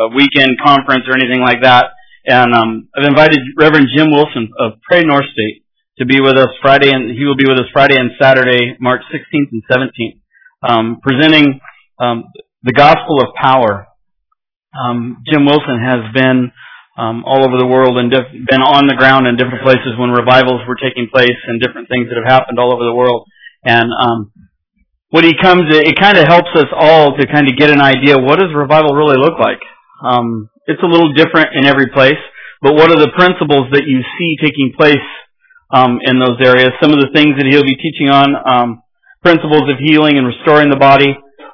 weekend conference or anything like that. And I've invited Reverend Jim Wilson of Pray North State to be with us Friday, and he will be with us Friday and Saturday, March 16th and 17th, presenting the gospel of power. Jim Wilson has been all over the world and been on the ground in different places when revivals were taking place and different things that have happened all over the world. And when he comes, it kind of helps us all to kind of get an idea, what does revival really look like? It's a little different in every place, but what are the principles that you see taking place in those areas? Some of the things that he'll be teaching on, principles of healing and restoring the body.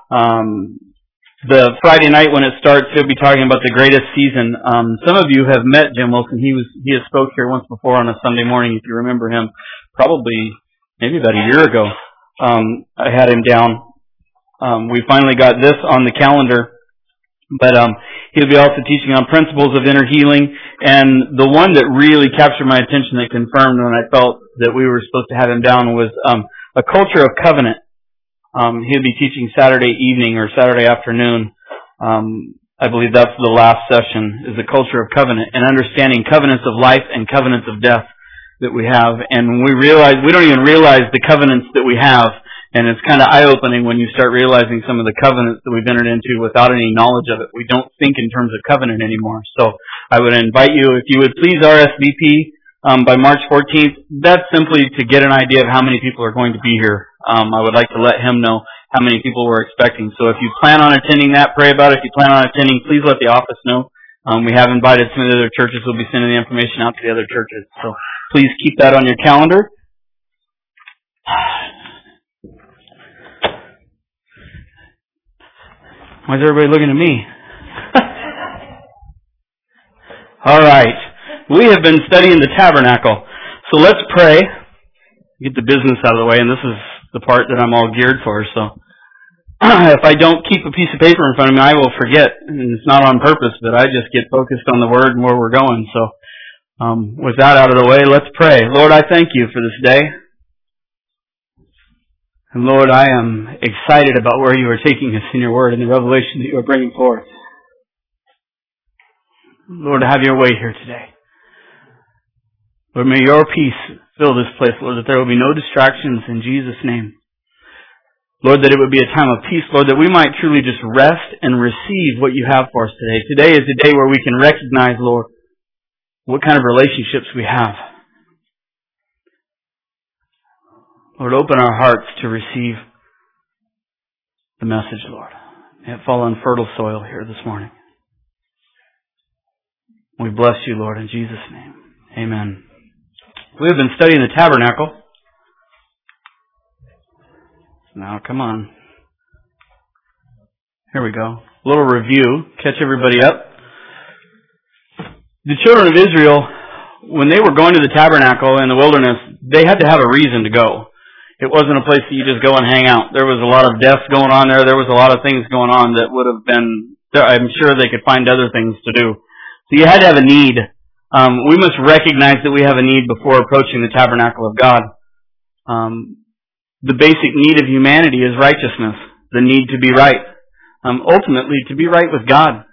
The Friday night when it starts, he'll be talking about the greatest season. Some of you have met Jim Wilson. He has spoke here once before on a Sunday morning, if you remember him, probably maybe about a year ago. I had him down. We finally got this on the calendar. But he'll be also teaching on principles of inner healing. And the one that really captured my attention, that confirmed when I felt that we were supposed to have him down, was a culture of covenant. He'll be teaching Saturday evening or Saturday afternoon. I believe that's the last session, is the culture of covenant and understanding covenants of life and covenants of death that we have. And when we don't even realize the covenants that we have. And it's kind of eye-opening when you start realizing some of the covenants that we've entered into without any knowledge of it. We don't think in terms of covenant anymore. So I would invite you, if you would please RSVP by March 14th. That's simply to get an idea of how many people are going to be here. I would like to let him know how many people we're expecting. So if you plan on attending that, pray about it. If you plan on attending, please let the office know. We have invited some of the other churches. We'll be sending the information out to the other churches. So please keep that on your calendar. Why is everybody looking at me? All right. We have been studying the tabernacle. So let's pray. Get the business out of the way, and this is the part that I'm all geared for. So if I don't keep a piece of paper in front of me, I will forget. And it's not on purpose, but I just get focused on the Word and where we're going. So with that out of the way, let's pray. Lord, I thank you for this day. And Lord, I am excited about where you are taking us in your word and the revelation that you are bringing forth. Lord, have your way here today. Lord, may your peace fill this place, Lord, that there will be no distractions in Jesus' name. Lord, that it would be a time of peace, Lord, that we might truly just rest and receive what you have for us today. Today is a day where we can recognize, Lord, what kind of relationships we have. Lord, open our hearts to receive the message, Lord. May it fall on fertile soil here this morning. We bless you, Lord, in Jesus' name. Amen. We have been studying the tabernacle. Now, come on. Here we go. A little review. Catch everybody up. The children of Israel, when they were going to the tabernacle in the wilderness, they had to have a reason to go. It wasn't a place that you just go and hang out. There was a lot of deaths going on there. There was a lot of things going on that would have been, I'm sure they could find other things to do. So you had to have a need. We must recognize that we have a need before approaching the tabernacle of God. The basic need of humanity is righteousness, the need to be right. Ultimately, to be right with God.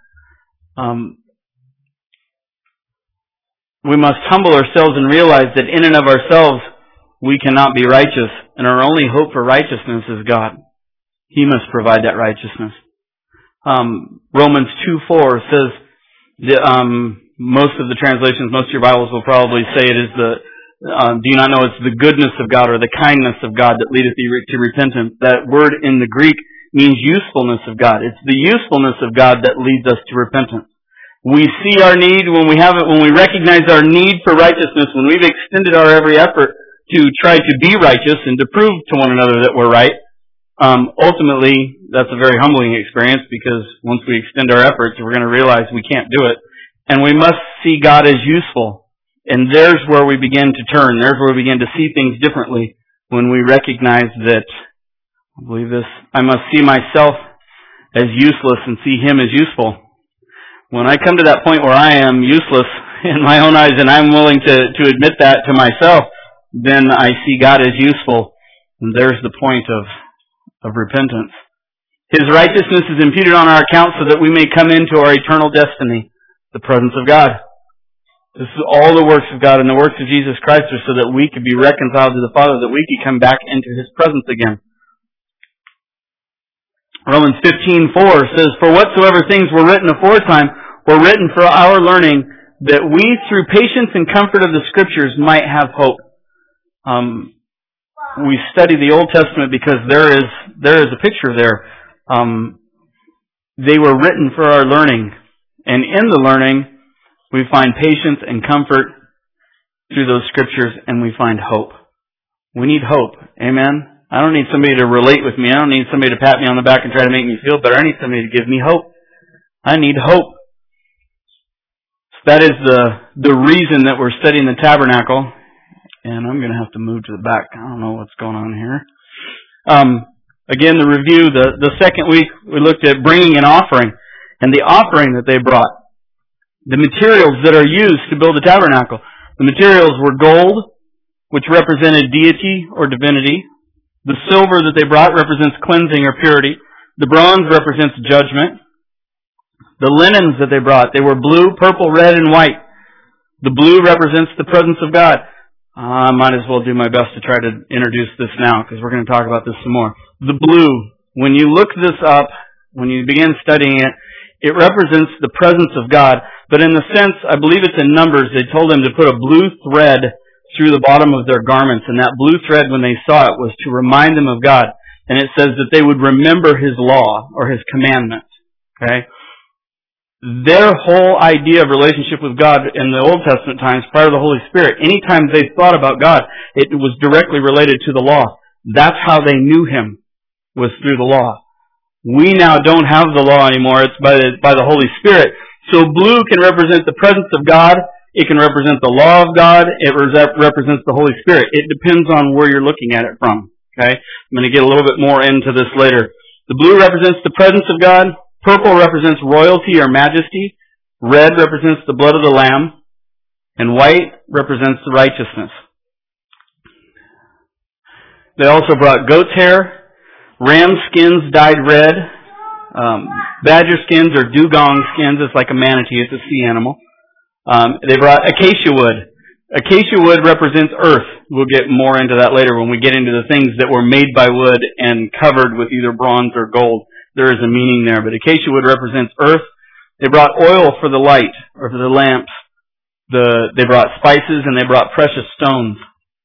We must humble ourselves and realize that in and of ourselves, we cannot be righteous, and our only hope for righteousness is God. He must provide that righteousness. Romans 2:4 says, most of the translations, most of your Bibles will probably say it is do you not know it's the goodness of God or the kindness of God that leadeth thee to repentance. That word in the Greek means usefulness of God. It's the usefulness of God that leads us to repentance. We see our need when we recognize our need for righteousness, when we've extended our every effort to try to be righteous and to prove to one another that we're right. Ultimately, that's a very humbling experience, because once we extend our efforts, we're going to realize we can't do it. And we must see God as useful. And there's where we begin to turn. There's where we begin to see things differently, when we recognize that, I believe this, I must see myself as useless and see Him as useful. When I come to that point where I am useless in my own eyes, and I'm willing to admit that to myself, then I see God as useful. And there's the point of repentance. His righteousness is imputed on our account so that we may come into our eternal destiny, the presence of God. This is all the works of God, and the works of Jesus Christ are so that we could be reconciled to the Father, that we could come back into His presence again. Romans 15:4 says, "For whatsoever things were written aforetime were written for our learning, that we through patience and comfort of the Scriptures might have hope." We study the Old Testament because there is a picture there. They were written for our learning, and in the learning we find patience and comfort through those Scriptures, and we find hope. We need hope. Amen? I don't need somebody to relate with me. I don't need somebody to pat me on the back and try to make me feel better. I need somebody to give me hope. I need hope. So that is the reason that we're studying the tabernacle. And I'm going to have to move to the back. I don't know what's going on here. Again, the review, the second week, we looked at bringing an offering and the offering that they brought. The materials that are used to build the tabernacle. The materials were gold, which represented deity or divinity. The silver that they brought represents cleansing or purity. The bronze represents judgment. The linens that they brought, they were blue, purple, red, and white. The blue represents the presence of God. I might as well do my best to try to introduce this now, because we're going to talk about this some more. The blue, when you look this up, when you begin studying it, it represents the presence of God. But in the sense, I believe it's in Numbers, they told them to put a blue thread through the bottom of their garments. And that blue thread, when they saw it, was to remind them of God. And it says that they would remember His law or His commandments. Okay? Their whole idea of relationship with God in the Old Testament times, prior to the Holy Spirit, anytime they thought about God, it was directly related to the law. That's how they knew Him, was through the law. We now don't have the law anymore. It's by the Holy Spirit. So blue can represent the presence of God. It can represent the law of God. It represents the Holy Spirit. It depends on where you're looking at it from. Okay? I'm going to get a little bit more into this later. The blue represents the presence of God. Purple represents royalty or majesty. Red represents the blood of the Lamb. And white represents the righteousness. They also brought goat's hair, ram skins dyed red, badger skins or dugong skins. It's like a manatee. It's a sea animal. They brought acacia wood. Acacia wood represents earth. We'll get more into that later when we get into the things that were made by wood and covered with either bronze or gold. There is a meaning there, but acacia wood represents earth. They brought oil for the light, or for the lamps. They brought spices, and they brought precious stones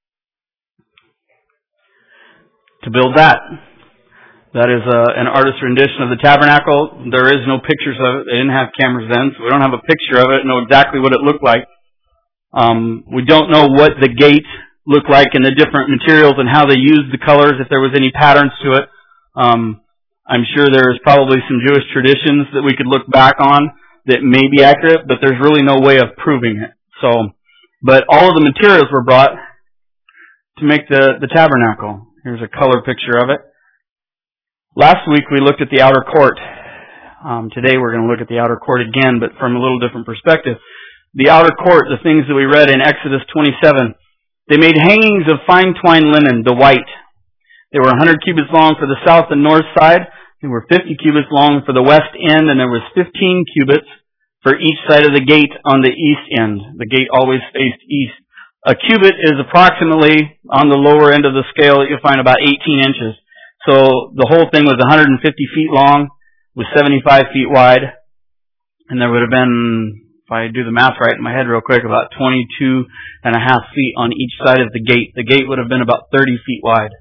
to build that. That is an artist's rendition of the tabernacle. There is no pictures of it. They didn't have cameras then, so we don't have a picture of it, know exactly what it looked like. We don't know what the gate looked like and the different materials and how they used the colors, if there was any patterns to it. I'm sure there's probably some Jewish traditions that we could look back on that may be accurate, but there's really no way of proving it. But all of the materials were brought to make the tabernacle. Here's a color picture of it. Last week we looked at the outer court. Today we're going to look at the outer court again, but from a little different perspective. The outer court, the things that we read in Exodus 27, they made hangings of fine twined linen, the white. They were 100 cubits long for the south and north side. They were 50 cubits long for the west end, and there was 15 cubits for each side of the gate on the east end. The gate always faced east. A cubit is approximately, on the lower end of the scale, you'll find about 18 inches. So the whole thing was 150 feet long, was 75 feet wide, and there would have been, if I do the math right in my head real quick, about 22 and a half feet on each side of the gate. The gate would have been about 30 feet wide.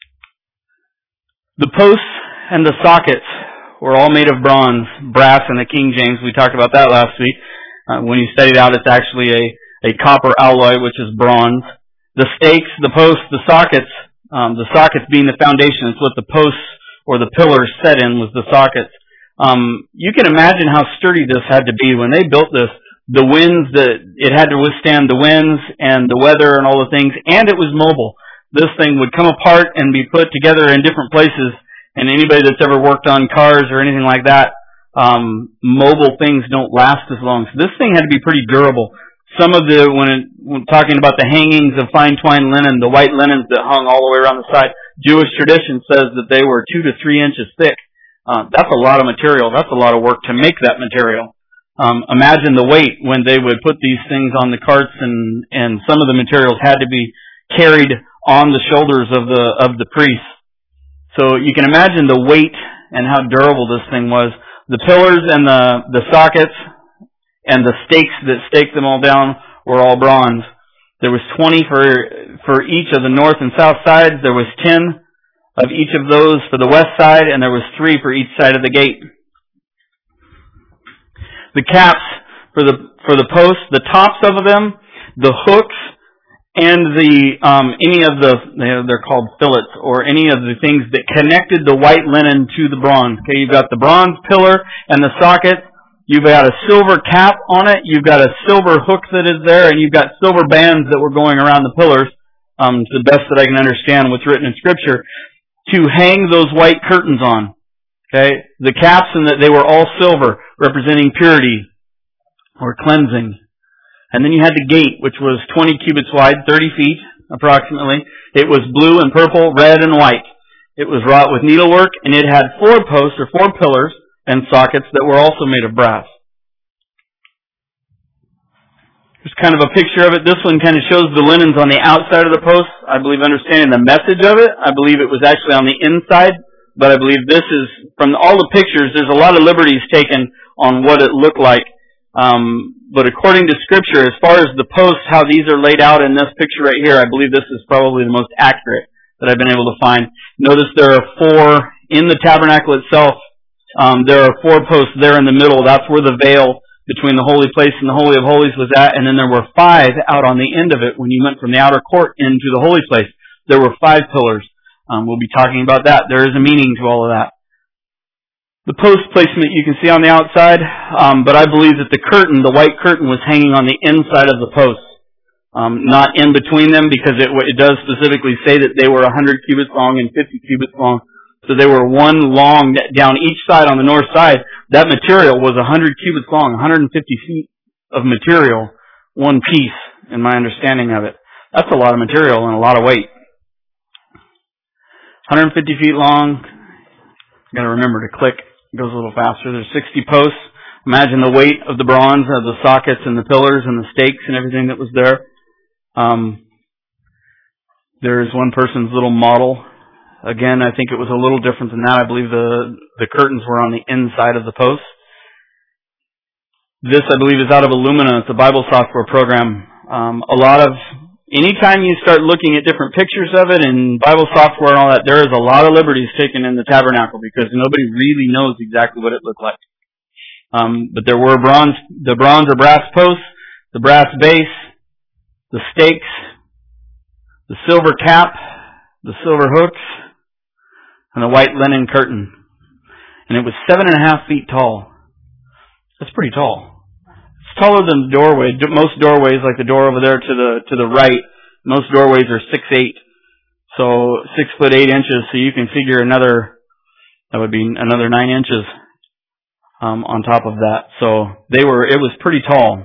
The posts and the sockets were all made of bronze, brass in the King James. We talked about that last week. When you study it out, it's actually a copper alloy, which is bronze. The stakes, the posts, the sockets being the foundation. It's what the posts or the pillars set in, was the sockets. You can imagine how sturdy this had to be. When they built this, the winds, it had to withstand the winds and the weather and all the things, and it was mobile. This thing would come apart and be put together in different places, and anybody that's ever worked on cars or anything like that, mobile things don't last as long. So this thing had to be pretty durable. Some of when talking about the hangings of fine twined linen, the white linens that hung all the way around the side, Jewish tradition says that they were 2 to 3 inches thick. That's a lot of material. That's a lot of work to make that material. Imagine the weight when they would put these things on the carts, and some of the materials had to be carried on the shoulders of the priests. So you can imagine the weight and how durable this thing was. The pillars and the sockets and the stakes that staked them all down were all bronze. There was 20 for each of the north and south sides. There was 10 of each of those for the west side, and there was 3 for each side of the gate. The caps for the posts, the tops of them, the hooks, and any of they're called fillets, or any of the things that connected the white linen to the bronze. Okay, you've got the bronze pillar and the socket. You've got a silver cap on it. You've got a silver hook that is there, and you've got silver bands that were going around the pillars, to the best that I can understand what's written in Scripture, to hang those white curtains on. Okay, the caps, and that they were all silver, representing purity or cleansing. And then you had the gate, which was 20 cubits wide, 30 feet approximately. It was blue and purple, red and white. It was wrought with needlework, and it had 4 posts or 4 pillars and sockets that were also made of brass. Here's kind of a picture of it. This one kind of shows the linens on the outside of the post. I believe understanding the message of it. I believe it was actually on the inside, but I believe this is, from all the pictures, there's a lot of liberties taken on what it looked like. But according to Scripture, as far as the posts, how these are laid out in this picture right here, I believe this is probably the most accurate that I've been able to find. Notice there are 4 in the tabernacle itself. There are 4 posts there in the middle. That's where the veil between the holy place and the Holy of Holies was at. And then there were 5 out on the end of it when you went from the outer court into the holy place. There were 5 pillars. We'll be talking about that. There is a meaning to all of that. The post placement you can see on the outside, but I believe that the curtain, the white curtain, was hanging on the inside of the posts, not in between them, because it does specifically say that they were 100 cubits long and 50 cubits long. So they were one long down each side on the north side. That material was 100 cubits long, 150 feet of material, one piece, in my understanding of it. That's a lot of material and a lot of weight. 150 feet long. Got to remember to click. It goes a little faster. There's 60 posts. Imagine the weight of the bronze, of the sockets and the pillars and the stakes and everything that was there. There's one person's little model. Again, I think it was a little different than that. I believe the curtains were on the inside of the posts. This, I believe, is out of Illumina. It's a Bible software program. Anytime you start looking at different pictures of it and Bible software and all that, there is a lot of liberties taken in the tabernacle because nobody really knows exactly what it looked like. But there were the bronze or brass posts, the brass base, the stakes, the silver cap, the silver hooks, and the white linen curtain. And it was 7.5 feet tall. That's pretty tall. It's taller than the doorway. Most doorways, like the door over there to the right, most doorways are 6'8". So 6 foot 8 inches. So you can figure that would be another 9 inches on top of that. So it was pretty tall.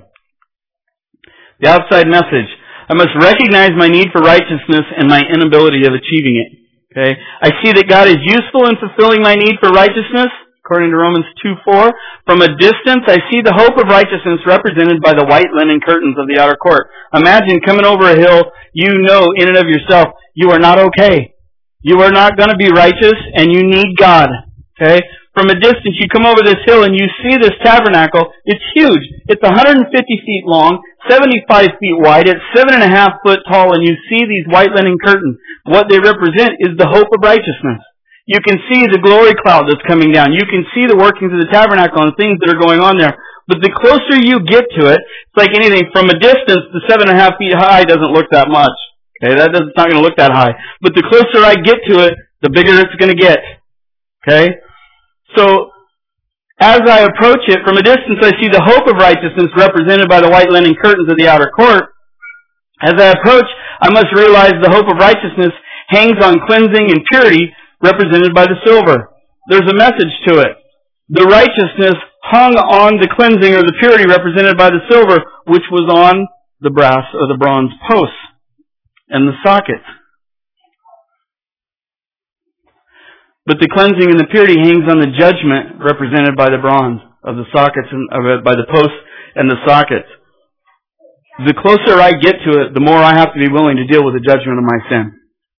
The outside message: I must recognize my need for righteousness and my inability of achieving it. Okay, I see that God is useful in fulfilling my need for righteousness, according to Romans 2:4. From a distance, I see the hope of righteousness represented by the white linen curtains of the outer court. Imagine coming over a hill. You know in and of yourself you are not okay. You are not going to be righteous, and you need God. Okay. From a distance, you come over this hill and you see this tabernacle. It's huge. It's 150 feet long, 75 feet wide. It's 7.5 foot tall, and you see these white linen curtains. What they represent is the hope of righteousness. You can see the glory cloud that's coming down. You can see the workings of the tabernacle and things that are going on there. But the closer you get to it, it's like anything. From a distance, the 7.5 feet high doesn't look that much. Okay, it's not going to look that high. But the closer I get to it, the bigger it's going to get. Okay? So, as I approach it, from a distance I see the hope of righteousness represented by the white linen curtains of the outer court. As I approach, I must realize the hope of righteousness hangs on cleansing and purity represented by the silver. There's a message to it. The righteousness hung on the cleansing or the purity represented by the silver, which was on the brass or the bronze posts and the sockets. But the cleansing and the purity hangs on the judgment represented by the bronze of the sockets and by the posts and the sockets. The closer I get to it, the more I have to be willing to deal with the judgment of my sin.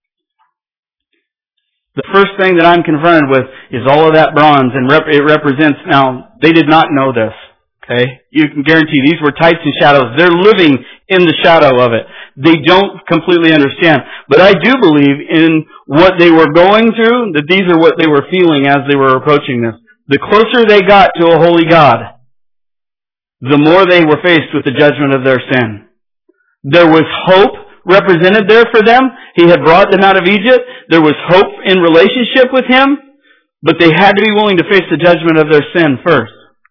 The first thing that I'm confronted with is all of that bronze, and it represents, now, they did not know this, okay? You can guarantee these were types and shadows. They're living in the shadow of it. They don't completely understand. But I do believe in what they were going through, that these are what they were feeling as they were approaching this. The closer they got to a holy God, the more they were faced with the judgment of their sin. There was hope represented there for them. He had brought them out of Egypt. There was hope in relationship with Him, but they had to be willing to face the judgment of their sin first.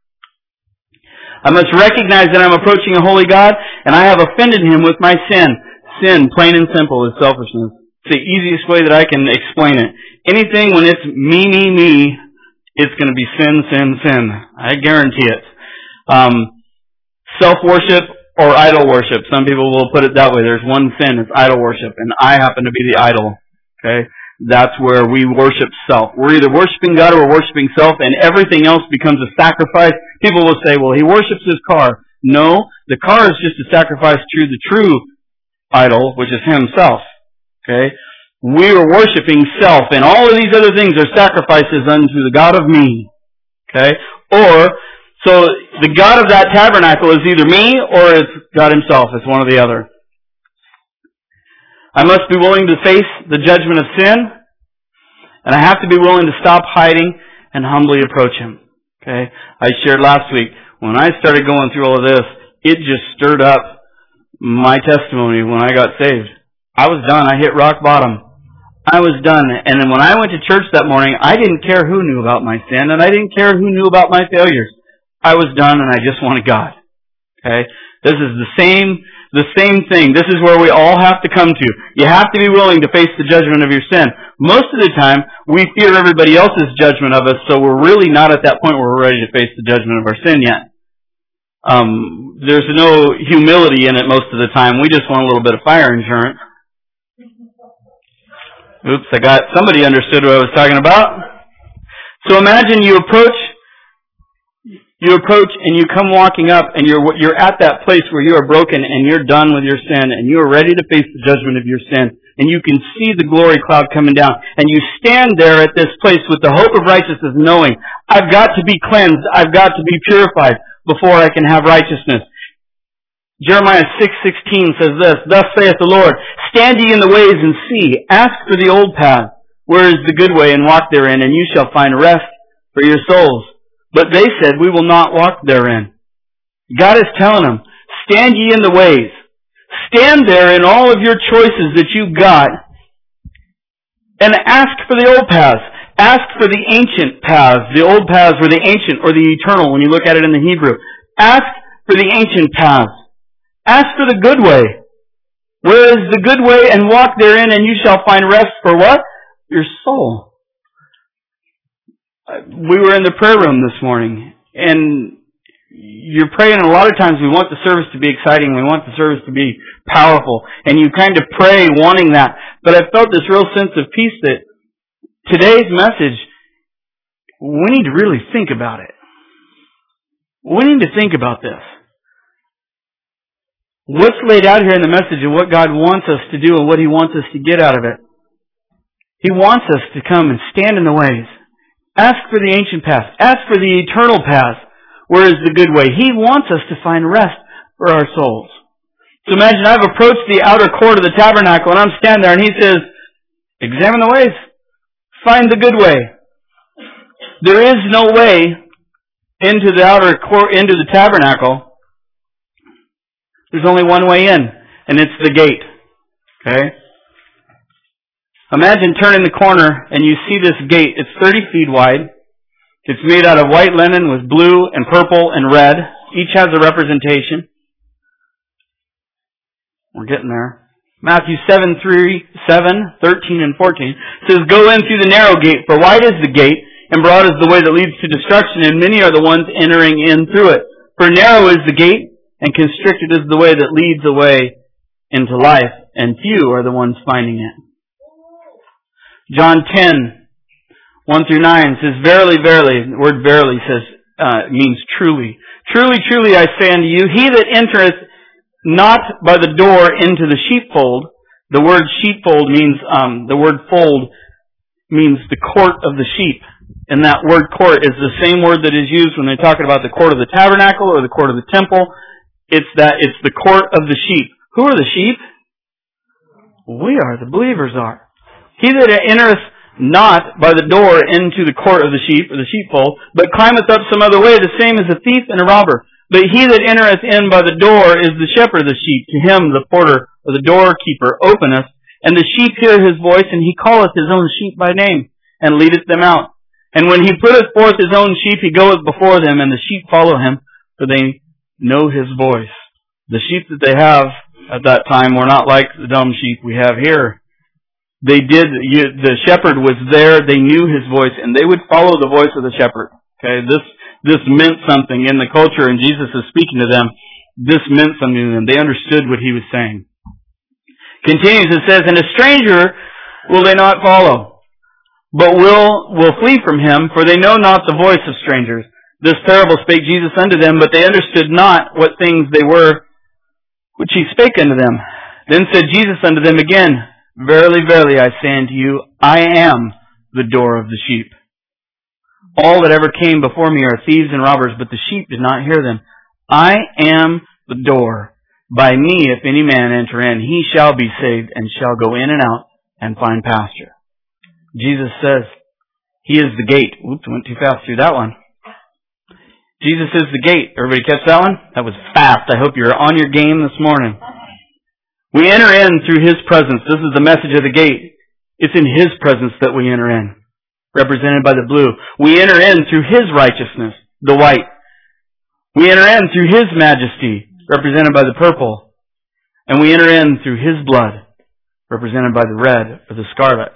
I must recognize that I'm approaching a holy God, and I have offended Him with my sin. Sin, plain and simple, is selfishness. It's the easiest way that I can explain it. Anything when it's me, it's going to be sin. I guarantee it. Self-worship or idol worship. Some people will put it that way. There's one sin, it's idol worship, and I happen to be the idol. Okay? That's where we worship self. We're either worshiping God or we're worshiping self, and everything else becomes a sacrifice. People will say, well, he worships his car. No, the car is just a sacrifice to the true idol, which is himself. Okay? We are worshiping self, and all of these other things are sacrifices unto the God of me. Okay? So the God of that tabernacle is either me or it's God himself. It's one or the other. I must be willing to face the judgment of sin, and I have to be willing to stop hiding and humbly approach him. Okay? I shared last week, when I started going through all of this, it just stirred up my testimony when I got saved. I was done. I hit rock bottom. I was done. And then when I went to church that morning, I didn't care who knew about my sin, and I didn't care who knew about my failures. I was done, and I just wanted God. Okay? This is the same thing. This is where we all have to come to. You have to be willing to face the judgment of your sin. Most of the time, we fear everybody else's judgment of us, so we're really not at that point where we're ready to face the judgment of our sin yet. There's no humility in it most of the time. We just want a little bit of fire insurance. Oops, somebody understood what I was talking about. So imagine you approach and you come walking up, and you're at that place where you are broken and you're done with your sin and you are ready to face the judgment of your sin, and you can see the glory cloud coming down, and you stand there at this place with the hope of righteousness, knowing, I've got to be cleansed, I've got to be purified before I can have righteousness. Jeremiah 6:16 says this, Thus saith the Lord, Stand ye in the ways and see, ask for the old path, where is the good way, and walk therein, and you shall find rest for your souls. But they said, we will not walk therein. God is telling them, stand ye in the ways. Stand there in all of your choices that you've got, and ask for the old paths. Ask for the ancient paths. The old paths were the ancient or the eternal when you look at it in the Hebrew. Ask for the ancient paths. Ask for the good way. Where is the good way, and walk therein, and you shall find rest for what? Your soul. We were in the prayer room this morning, and you're praying, and a lot of times we want the service to be exciting, we want the service to be powerful, and you kind of pray wanting that. But I felt this real sense of peace that today's message, we need to really think about it. We need to think about this. What's laid out here in the message of what God wants us to do and what He wants us to get out of it. He wants us to come and stand in the ways. Ask for the ancient path. Ask for the eternal path. Where is the good way? He wants us to find rest for our souls. So imagine I've approached the outer court of the tabernacle, and I'm standing there, and He says, examine the ways. Find the good way. There is no way into the outer court, into the tabernacle. There's only one way in, and it's the gate. Okay? Imagine turning the corner and you see this gate. It's 30 feet wide. It's made out of white linen with blue and purple and red. Each has a representation. We're getting there. Matthew 7, 13 and 14 says, Go in through the narrow gate, for wide is the gate, and broad is the way that leads to destruction, and many are the ones entering in through it. For narrow is the gate, and constricted is the way that leads away into life, and few are the ones finding it. John 10, 1 through 9 says, Verily, verily, the word verily means truly. Truly, truly, I say unto you, he that entereth not by the door into the sheepfold, the word sheepfold means, the word fold means the court of the sheep. And that word court is the same word that is used when they're talking about the court of the tabernacle or the court of the temple. It's the court of the sheep. Who are the sheep? We are, the believers are. He that entereth not by the door into the court of the sheep, or the sheepfold, but climbeth up some other way, the same as a thief and a robber. But he that entereth in by the door is the shepherd of the sheep. To him the porter, or the doorkeeper, openeth, and the sheep hear his voice, and he calleth his own sheep by name, and leadeth them out. And when he putteth forth his own sheep, he goeth before them, and the sheep follow him, for they know his voice. The sheep that they have at that time were not like the dumb sheep we have here. The shepherd was there, they knew his voice, and they would follow the voice of the shepherd. Okay, this meant something in the culture, and Jesus is speaking to them. This meant something to them. They understood what he was saying. Continues, it says, And a stranger will they not follow, but will flee from him, for they know not the voice of strangers. This parable spake Jesus unto them, but they understood not what things they were which he spake unto them. Then said Jesus unto them again, Verily, verily, I say unto you, I am the door of the sheep. All that ever came before me are thieves and robbers, but the sheep did not hear them. I am the door. By me, if any man enter in, he shall be saved, and shall go in and out, and find pasture. Jesus says, he is the gate. Oops, I went too fast through that one. Jesus is the gate. Everybody catch that one? That was fast. I hope you're on your game this morning. We enter in through his presence. This is the message of the gate. It's in his presence that we enter in, represented by the blue. We enter in through his righteousness, the white. We enter in through his majesty, represented by the purple. And we enter in through his blood, represented by the red or the scarlet.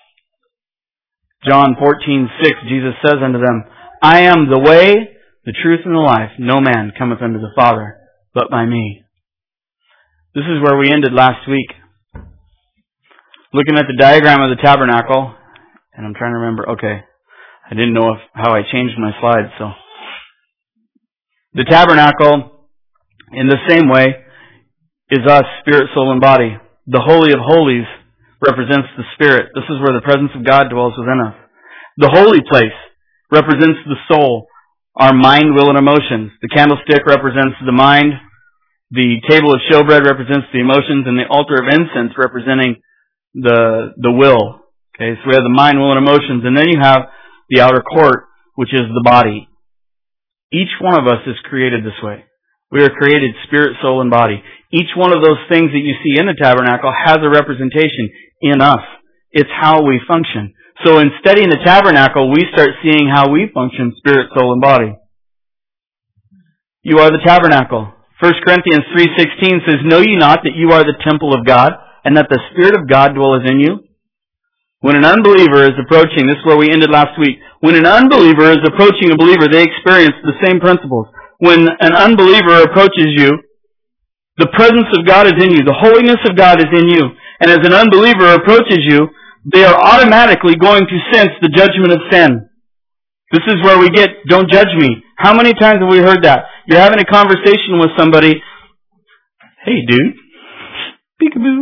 John 14:6, Jesus says unto them, I am the way, the truth, and the life. No man cometh unto the Father, but by me. This is where we ended last week. Looking at the diagram of the tabernacle, and I'm trying to remember, okay, I didn't know how I changed my slides, so. The tabernacle, in the same way, is us, spirit, soul, and body. The Holy of Holies represents the Spirit. This is where the presence of God dwells within us. The holy place represents the soul, our mind, will, and emotions. The candlestick represents the mind. The table of showbread represents the emotions, and the altar of incense representing the will. Okay, so we have the mind, will, and emotions, and then you have the outer court, which is the body. Each one of us is created this way. We are created spirit, soul, and body. Each one of those things that you see in the tabernacle has a representation in us. It's how we function. So in studying the tabernacle, we start seeing how we function, spirit, soul, and body. You are the tabernacle. 1 Corinthians 3:16 says, Know ye not that you are the temple of God, and that the Spirit of God dwelleth in you? When an unbeliever is approaching, this is where we ended last week, when an unbeliever is approaching a believer, they experience the same principles. When an unbeliever approaches you, the presence of God is in you. The holiness of God is in you. And as an unbeliever approaches you, they are automatically going to sense the judgment of sin. This is where we get, don't judge me. How many times have we heard that? You're having a conversation with somebody. Hey, dude. Peekaboo.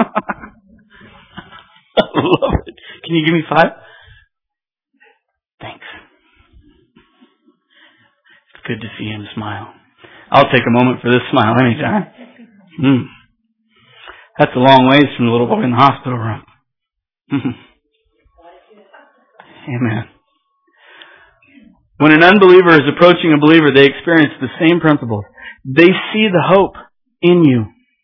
I love it. Can you give me 5? Thanks. It's good to see him smile. I'll take a moment for this smile anytime. That's a long ways from the little boy in the hospital room. Amen. When an unbeliever is approaching a believer, they experience the same principles. They see the hope in you.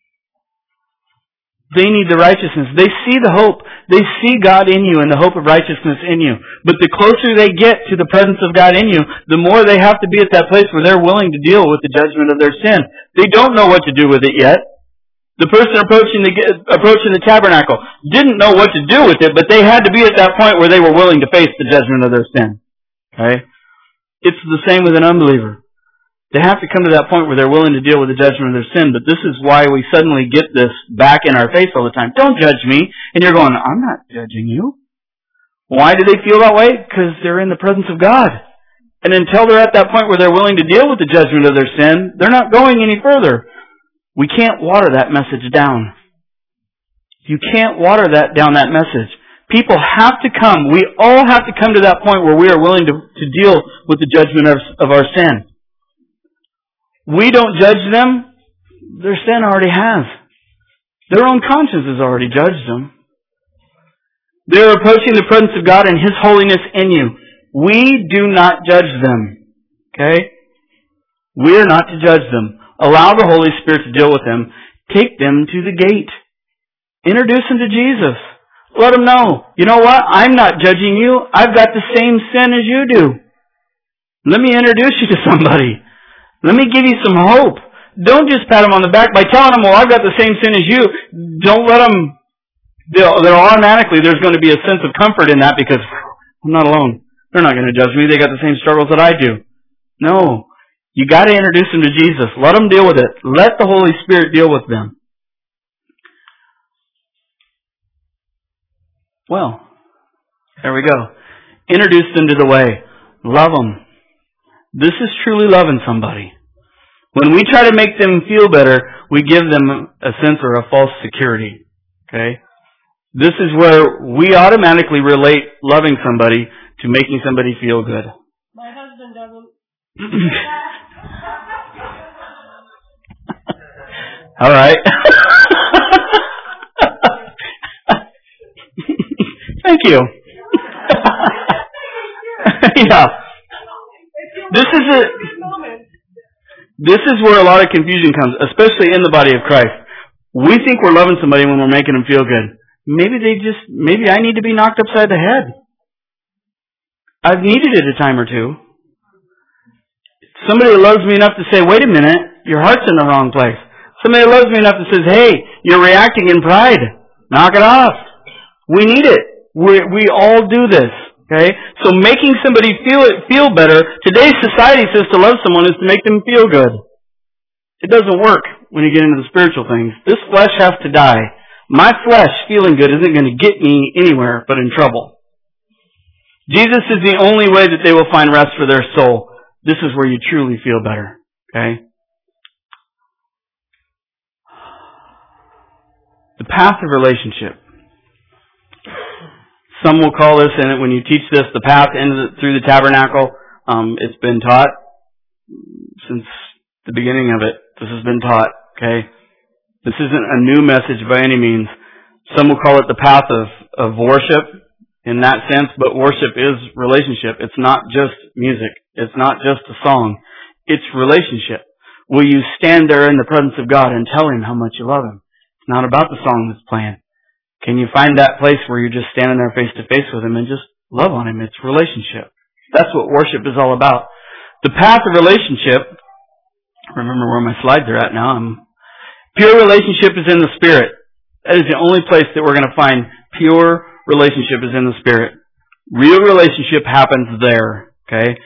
They need the righteousness. They see the hope. They see God in you and the hope of righteousness in you. But the closer they get to the presence of God in you, the more they have to be at that place where they're willing to deal with the judgment of their sin. They don't know what to do with it yet. The person approaching the tabernacle didn't know what to do with it, but they had to be at that point where they were willing to face the judgment of their sin. Okay? It's the same with an unbeliever. They have to come to that point where they're willing to deal with the judgment of their sin, but this is why we suddenly get this back in our face all the time. Don't judge me. And you're going, I'm not judging you. Why do they feel that way? Because they're in the presence of God. And until they're at that point where they're willing to deal with the judgment of their sin, they're not going any further. We can't water that message down. You can't water down that message. People have to come. We all have to come to that point where we are willing to deal with the judgment of our sin. We don't judge them. Their sin already has. Their own conscience has already judged them. They're approaching the presence of God and His holiness in you. We do not judge them. Okay? We are not to judge them. Allow the Holy Spirit to deal with them. Take them to the gate. Introduce them to Jesus. Let them know, you know what? I'm not judging you. I've got the same sin as you do. Let me introduce you to somebody. Let me give you some hope. Don't just pat them on the back by telling them, well, I've got the same sin as you. Don't let them, they'll automatically, there's going to be a sense of comfort in that because I'm not alone. They're not going to judge me. They got the same struggles that I do. No. You got to introduce them to Jesus. Let them deal with it. Let the Holy Spirit deal with them. Well, there we go. Introduce them to the way. Love them. This is truly loving somebody. When we try to make them feel better, we give them a sense or a false security. Okay? This is where we automatically relate loving somebody to making somebody feel good. My husband doesn't. All right. Thank you. Yeah. This is where a lot of confusion comes, especially in the body of Christ. We think we're loving somebody when we're making them feel good. Maybe I need to be knocked upside the head. I've needed it a time or two. Somebody loves me enough to say, wait a minute, your heart's in the wrong place. Somebody loves me enough to say, hey, you're reacting in pride. Knock it off. We need it. We all do this. Okay? So making somebody feel better, today's society says to love someone is to make them feel good. It doesn't work when you get into the spiritual things. This flesh has to die. My flesh feeling good isn't going to get me anywhere but in trouble. Jesus is the only way that they will find rest for their soul. This is where you truly feel better. Okay? The path of relationship. Some will call this, and when you teach this, the path through the tabernacle. It's been taught since the beginning of it. This has been taught. Okay? This isn't a new message by any means. Some will call it the path of worship in that sense, but worship is relationship. It's not just music. It's not just a song. It's relationship. Will you stand there in the presence of God and tell Him how much you love Him? It's not about the song that's playing. Can you find that place where you're just standing there face to face with Him and just love on Him? It's relationship. That's what worship is all about. The path of relationship, remember where my slides are at now. Pure relationship is in the Spirit. That is the only place that we're going to find pure relationship is in the Spirit. Real relationship happens there. Okay?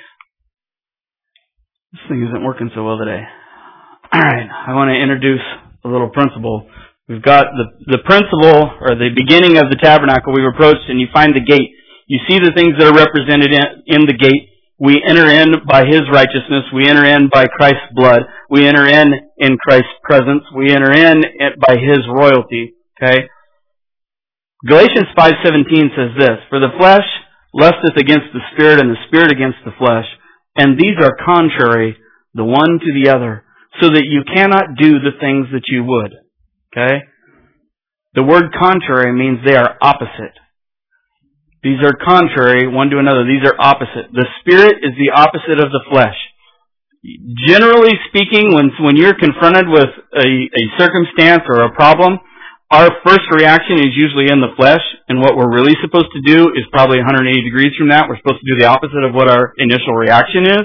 This thing isn't working so well today. Alright, I want to introduce a little principle. We've got the principle, or the beginning of the tabernacle we've approached, and you find the gate. You see the things that are represented in the gate. We enter in by His righteousness. We enter in by Christ's blood. We enter in Christ's presence. We enter in by His royalty. Okay? Galatians 5:17 says this, for the flesh lusteth against the Spirit, and the Spirit against the flesh. And these are contrary, the one to the other, so that you cannot do the things that you would. Okay? The word contrary means they are opposite. These are contrary one to another. These are opposite. The Spirit is the opposite of the flesh. Generally speaking, when you're confronted with a circumstance or a problem, our first reaction is usually in the flesh, and what we're really supposed to do is probably 180 degrees from that. We're supposed to do the opposite of what our initial reaction is.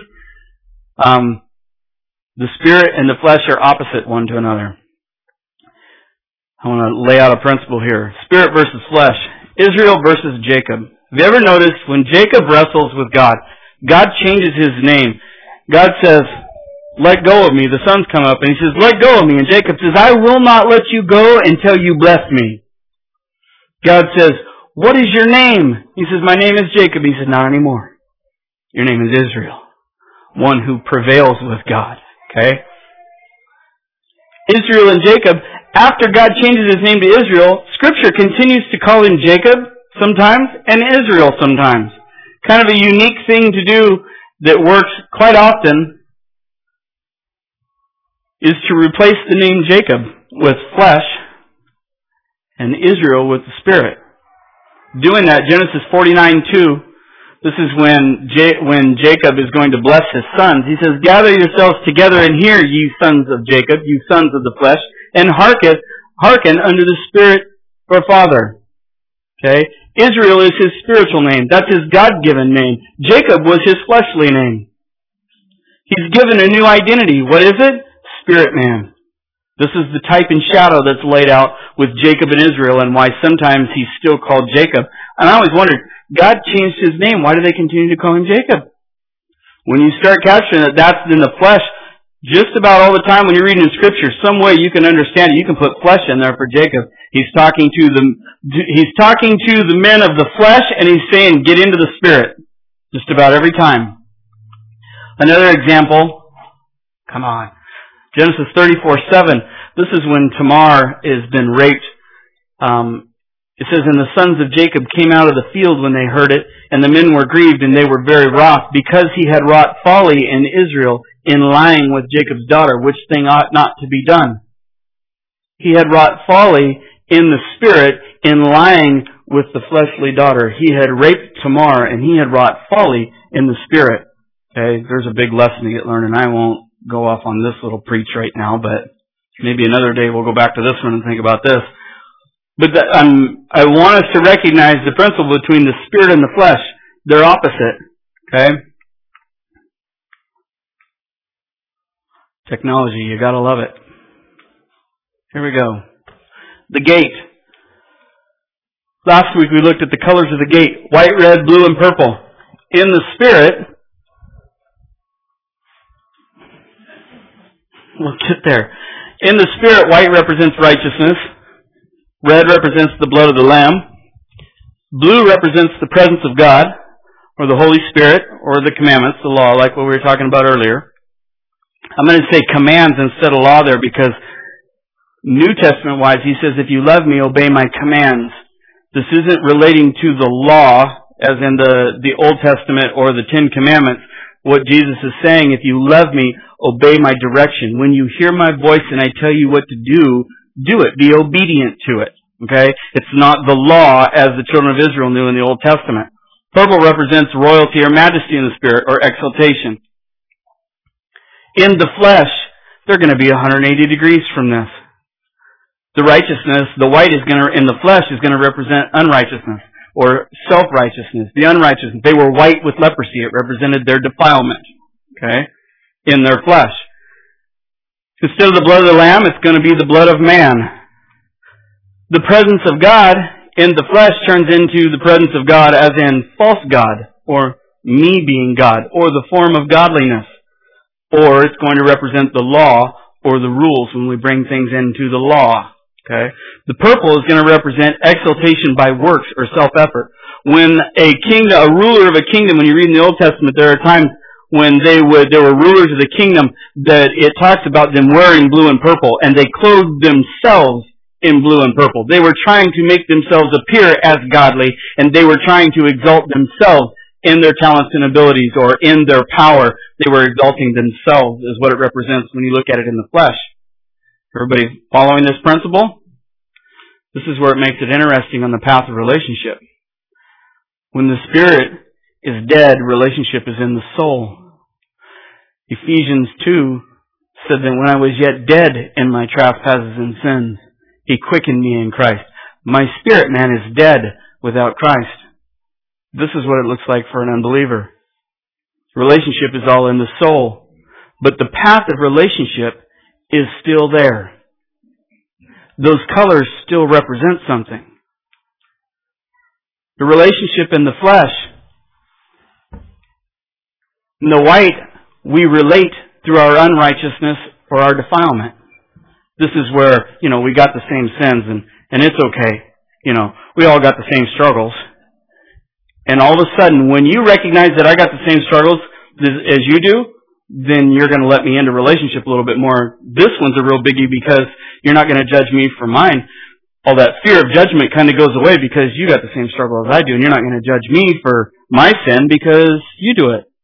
The Spirit and the flesh are opposite one to another. I want to lay out a principle here. Spirit versus flesh. Israel versus Jacob. Have you ever noticed when Jacob wrestles with God, God changes his name. God says, let go of me. The sons come up and he says, let go of me. And Jacob says, I will not let you go until you bless me. God says, What is your name? He says, my name is Jacob. He said, not anymore. Your name is Israel. One who prevails with God. Okay? Israel and Jacob, after God changes his name to Israel, Scripture continues to call him Jacob sometimes and Israel sometimes. Kind of a unique thing to do that works quite often is to replace the name Jacob with flesh and Israel with the Spirit. Doing that, Genesis 49:2, this is when Jacob is going to bless his sons. He says, gather yourselves together and hear, ye sons of Jacob, you sons of the flesh, and hearken unto the Spirit for father. Okay? Israel is his spiritual name. That's his God-given name. Jacob was his fleshly name. He's given a new identity. What is it? Spirit man. This is the type and shadow that's laid out with Jacob and Israel and why sometimes he's still called Jacob. And I always wondered, God changed his name. Why do they continue to call him Jacob? When you start capturing that that's in the flesh, just about all the time when you're reading in Scripture, some way you can understand it. You can put flesh in there for Jacob. He's talking to the men of the flesh, and he's saying, get into the Spirit. Just about every time. Another example, come on. Genesis 34:7. This is when Tamar has been raped. It says, and the sons of Jacob came out of the field when they heard it, and the men were grieved, and they were very wroth, because he had wrought folly in Israel in lying with Jacob's daughter, which thing ought not to be done. He had wrought folly in the spirit in lying with the fleshly daughter. He had raped Tamar, and he had wrought folly in the spirit. Okay, there's a big lesson to get learned, and I won't go off on this little preach right now, but maybe another day we'll go back to this one and think about this. But I want us to recognize the principle between the spirit and the flesh. They're opposite. Okay? Technology, you gotta love it. Here we go. The gate. Last week we looked at the colors of the gate. White, red, blue, and purple. In the spirit, we'll get there. In the spirit, white represents righteousness. Red represents the blood of the Lamb. Blue represents the presence of God, or the Holy Spirit, or the commandments, the law, like what we were talking about earlier. I'm going to say commands instead of law there because New Testament-wise, he says, if you love me, obey my commands. This isn't relating to the law, as in the Old Testament or the Ten Commandments. What Jesus is saying, if you love me, obey my direction. When you hear my voice and I tell you what to do, do it. Be obedient to it. Okay? It's not the law as the children of Israel knew in the Old Testament. Purple represents royalty or majesty in the spirit or exaltation. In the flesh, they're going to be 180 degrees from this. The righteousness, the white is going to, in the flesh, is going to represent unrighteousness or self-righteousness. The unrighteousness. They were white with leprosy. It represented their defilement. Okay? In their flesh. Instead of the blood of the Lamb, it's going to be the blood of man. The presence of God in the flesh turns into the presence of God as in false God, or me being God, or the form of godliness. Or it's going to represent the law or the rules when we bring things into the law. Okay? The purple is going to represent exaltation by works or self-effort. When a ruler of a kingdom, when you read in the Old Testament, there are times when there were rulers of the kingdom that it talks about them wearing blue and purple, and they clothed themselves in blue and purple. They were trying to make themselves appear as godly, and they were trying to exalt themselves in their talents and abilities, or in their power. They were exalting themselves, is what it represents when you look at it in the flesh. Everybody following this principle? This is where it makes it interesting on the path of relationship. When the spirit is dead, relationship is in the soul. Ephesians 2 said that when I was yet dead in my trespasses and sins, He quickened me in Christ. My spirit man is dead without Christ. This is what it looks like for an unbeliever. Relationship is all in the soul. But the path of relationship is still there. Those colors still represent something. The relationship in the flesh. In the white, we relate through our unrighteousness or our defilement. This is where, we got the same sins and it's okay. We all got the same struggles. And all of a sudden, when you recognize that I got the same struggles as you do, then you're going to let me into relationship a little bit more. This one's a real biggie because you're not going to judge me for mine. All that fear of judgment kind of goes away because you got the same struggle as I do, and you're not going to judge me for my sin because you do it.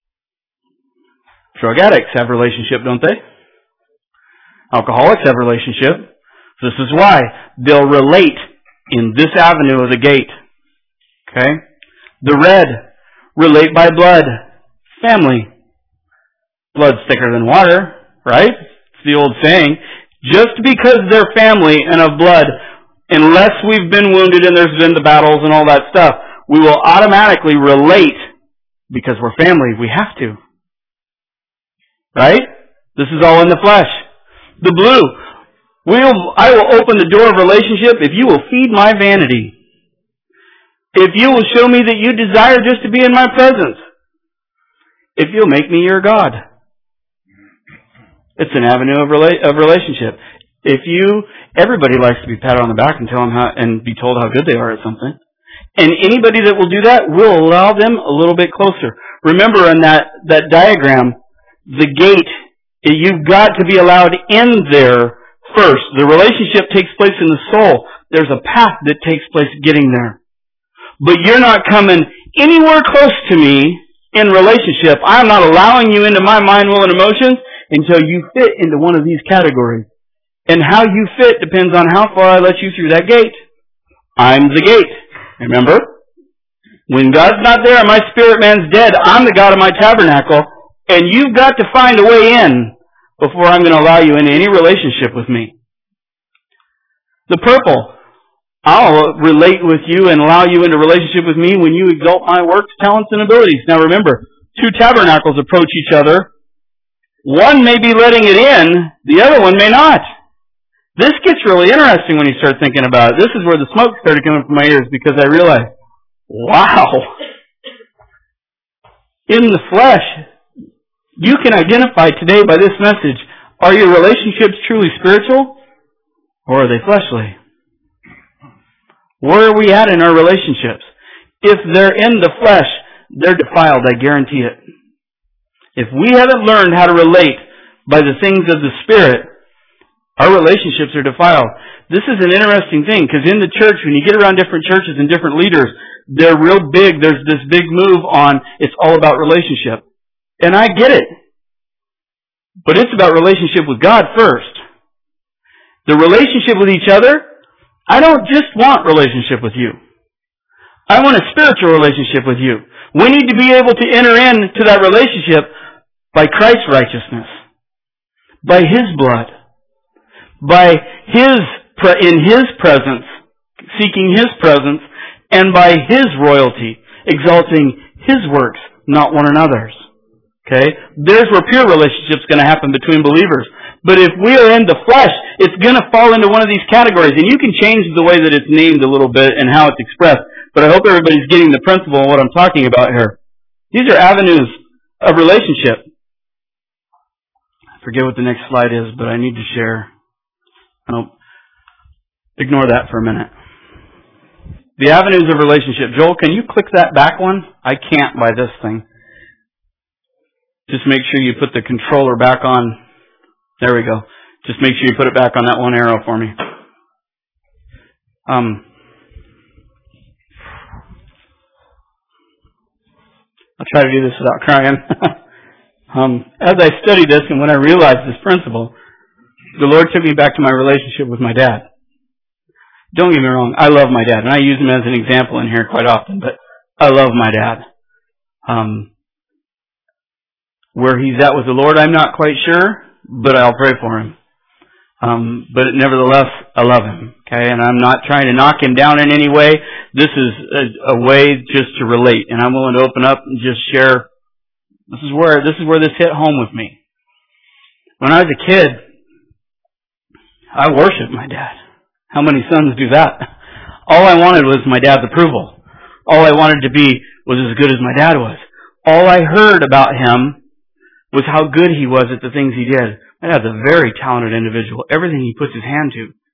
Drug addicts have relationship, don't they? Alcoholics have relationship. This is why they'll relate in this avenue of the gate. Okay? The red, relate by blood. Family. Blood's thicker than water, right? It's the old saying. Just because they're family and of blood, unless we've been wounded and there's been the battles and all that stuff, we will automatically relate because we're family. We have to. Right? This is all in the flesh. The blue. I will open the door of relationship if you will feed my vanity. If you will show me that you desire just to be in my presence. If you'll make me your God. It's an avenue of relationship. Everybody likes to be patted on the back and and be told how good they are at something. And anybody that will do that will allow them a little bit closer. Remember in that diagram, the gate, you've got to be allowed in there first. The relationship takes place in the soul. There's a path that takes place getting there. But you're not coming anywhere close to me in relationship. I'm not allowing you into my mind, will, and emotions until you fit into one of these categories. And how you fit depends on how far I let you through that gate. I'm the gate. Remember? When God's not there and my spirit man's dead, I'm the God of my tabernacle. And you've got to find a way in before I'm going to allow you into any relationship with me. The purple. I'll relate with you and allow you into relationship with me when you exalt my works, talents, and abilities. Now remember, two tabernacles approach each other. One may be letting it in, the other one may not. This gets really interesting when you start thinking about it. This is where the smoke started coming from my ears because I realized, wow, in the flesh, you can identify today by this message, are your relationships truly spiritual or are they fleshly? Where are we at in our relationships? If they're in the flesh, they're defiled, I guarantee it. If we haven't learned how to relate by the things of the Spirit, our relationships are defiled. This is an interesting thing, because in the church, when you get around different churches and different leaders, they're real big. There's this big move on, it's all about relationship. And I get it. But it's about relationship with God first. The relationship with each other, I don't just want relationship with you. I want a spiritual relationship with you. We need to be able to enter into that relationship by Christ's righteousness, by His blood, by in His presence, seeking His presence, and by His royalty, exalting His works, not one another's. Okay? There's where pure relationship's going to happen between believers. But if we are in the flesh, it's going to fall into one of these categories. And you can change the way that it's named a little bit and how it's expressed. But I hope everybody's getting the principle of what I'm talking about here. These are avenues of relationship. I forget what the next slide is, but I need to share. Ignore that for a minute. The avenues of relationship. Joel, can you click that back one? I can't by this thing. Just make sure you put the controller back on. There we go. Just make sure you put it back on that one arrow for me. I'll try to do this without crying. As I studied this and when I realized this principle, the Lord took me back to my relationship with my dad. Don't get me wrong, I love my dad, and I use him as an example in here quite often, but I love my dad. Where he's at with the Lord, I'm not quite sure, but I'll pray for him. But nevertheless, I love him. Okay, and I'm not trying to knock him down in any way. This is a way just to relate, and I'm willing to open up and just share. This is where this hit home with me. When I was a kid, I worshiped my dad. How many sons do that? All I wanted was my dad's approval. All I wanted to be was as good as my dad was. All I heard about him was how good he was at the things he did. My dad's a very talented individual. Everything he puts his hand to.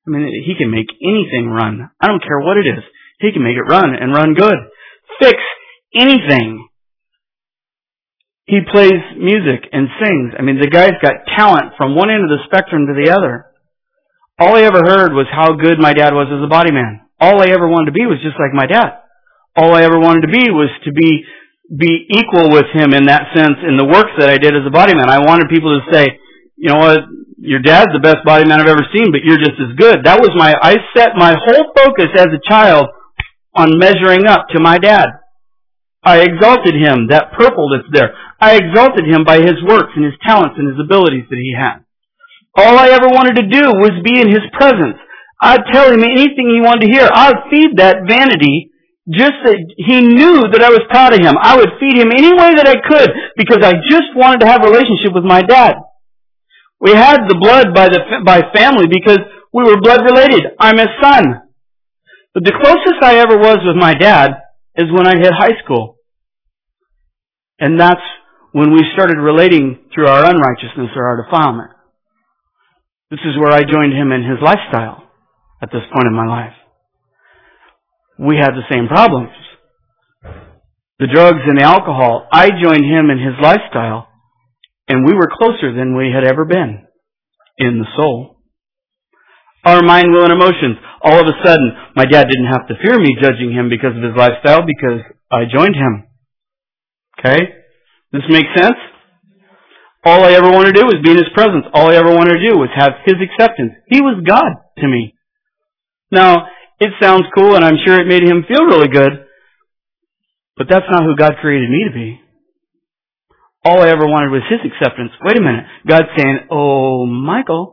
I mean, He can make anything run. I don't care what it is. He can make it run and run good. Fix anything. He plays music and sings. I mean, the guy's got talent from one end of the spectrum to the other. All I ever heard was how good my dad was as a body man. All I ever wanted to be was just like my dad. All I ever wanted to be was to be equal with him in that sense in the works that I did as a body man. I wanted people to say, you know what, your dad's the best body man I've ever seen, but you're just as good. I set my whole focus as a child on measuring up to my dad. I exalted him, that purple that's there. I exalted him by his works and his talents and his abilities that he had. All I ever wanted to do was be in his presence. I'd tell him anything he wanted to hear. I'd feed that vanity just that he knew that I was proud of him. I would feed him any way that I could because I just wanted to have a relationship with my dad. We had the blood by family because we were blood related. I'm his son. But the closest I ever was with my dad is when I hit high school. And that's when we started relating through our unrighteousness or our defilement. This is where I joined him in his lifestyle at this point in my life. We had the same problems. The drugs and the alcohol. I joined him in his lifestyle, and we were closer than we had ever been in the soul. Our mind, will, and emotions. All of a sudden, my dad didn't have to fear me judging him because of his lifestyle because I joined him. Okay? This makes sense? All I ever wanted to do was be in his presence. All I ever wanted to do was have his acceptance. He was God to me. Now, it sounds cool and I'm sure it made him feel really good, but that's not who God created me to be. All I ever wanted was his acceptance. Wait a minute. God's saying, oh, Michael,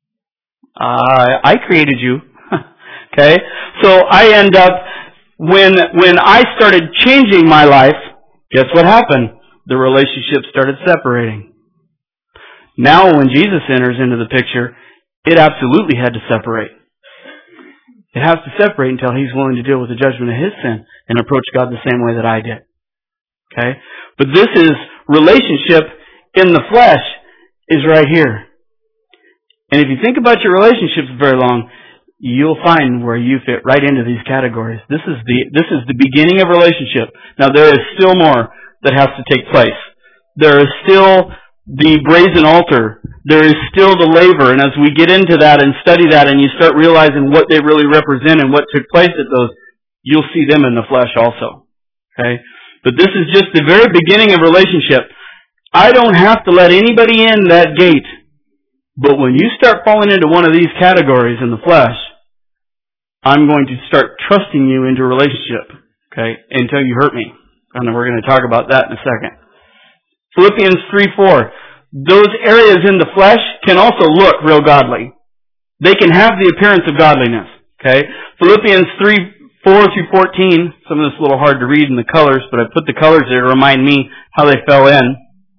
I created you. Okay? So I end up, when I started changing my life, guess what happened? The relationship started separating. Now when Jesus enters into the picture, it absolutely had to separate. It has to separate until he's willing to deal with the judgment of his sin and approach God the same way that I did. Okay? But this is relationship in the flesh is right here. And if you think about your relationships very long, you'll find where you fit right into these categories. This is the beginning of relationship. Now there is still more that has to take place. There is still the brazen altar. There is still the laver. And as we get into that and study that and you start realizing what they really represent and what took place at those, you'll see them in the flesh also. Okay? But this is just the very beginning of relationship. I don't have to let anybody in that gate. But when you start falling into one of these categories in the flesh, I'm going to start trusting you into a relationship, okay, until you hurt me. And we're going to talk about that in a second. Philippians 3:4. Those areas in the flesh can also look real godly. They can have the appearance of godliness, okay? Philippians 3:4 through 14. Some of this is a little hard to read in the colors, but I put the colors there to remind me how they fell in.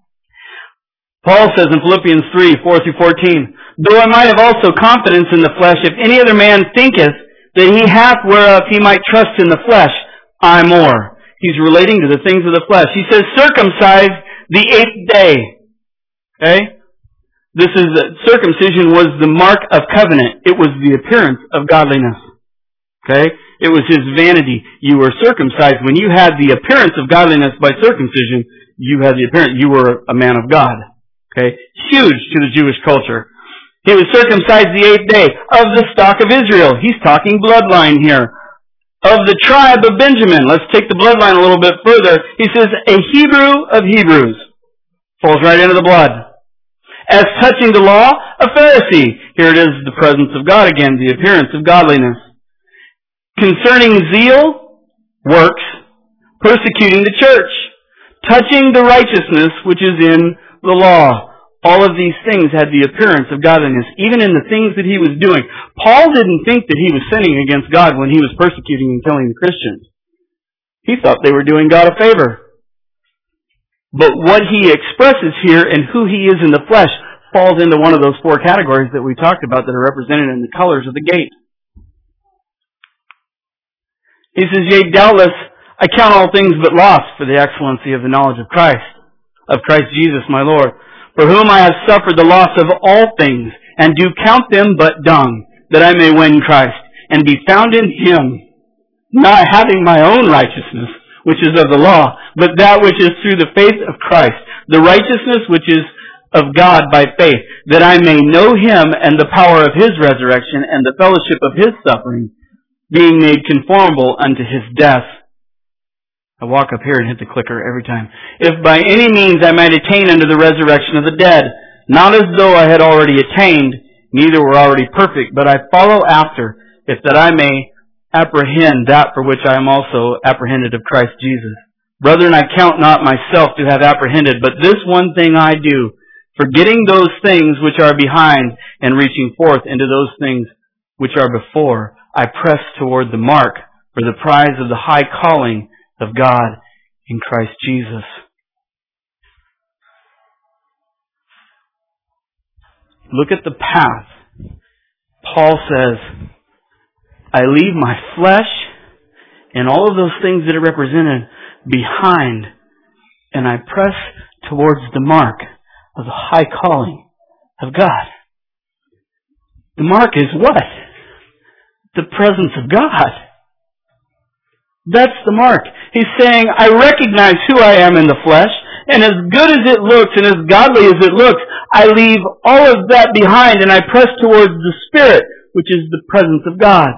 Paul says in Philippians 3:4 through 14, though I might have also confidence in the flesh, if any other man thinketh that he hath whereof he might trust in the flesh, I more. He's relating to the things of the flesh. He says, circumcised the 8th day. Okay? Circumcision was the mark of covenant. It was the appearance of godliness. Okay? It was his vanity. You were circumcised. When you had the appearance of godliness by circumcision, you had the appearance. You were a man of God. Okay? Huge to the Jewish culture. He was circumcised the 8th day of the stock of Israel. He's talking bloodline here. Of the tribe of Benjamin. Let's take the bloodline a little bit further. He says, a Hebrew of Hebrews. Falls right into the blood. As touching the law, a Pharisee. Here it is, the presence of God again, the appearance of godliness. Concerning zeal, works, persecuting the church. Touching the righteousness which is in the law. All of these things had the appearance of godliness, even in the things that he was doing. Paul didn't think that he was sinning against God when he was persecuting and killing the Christians. He thought they were doing God a favor. But what he expresses here and who he is in the flesh falls into one of those 4 categories that we talked about that are represented in the colors of the gate. He says, yea, doubtless, I count all things but loss for the excellency of the knowledge of Christ Jesus my Lord, for whom I have suffered the loss of all things, and do count them but dung, that I may win Christ, and be found in Him, not having my own righteousness, which is of the law, but that which is through the faith of Christ, the righteousness which is of God by faith, that I may know Him and the power of His resurrection and the fellowship of His suffering, being made conformable unto His death. I walk up here and hit the clicker every time. If by any means I might attain unto the resurrection of the dead, not as though I had already attained, neither were already perfect, but I follow after, if that I may apprehend that for which I am also apprehended of Christ Jesus. Brethren, I count not myself to have apprehended, but this one thing I do, forgetting those things which are behind, and reaching forth into those things which are before, I press toward the mark for the prize of the high calling of God in Christ Jesus. Look at the path. Paul says, I leave my flesh and all of those things that it represented behind, and I press towards the mark of the high calling of God. The mark is what? The presence of God. That's the mark. He's saying, I recognize who I am in the flesh, and as good as it looks and as godly as it looks, I leave all of that behind and I press towards the Spirit, which is the presence of God.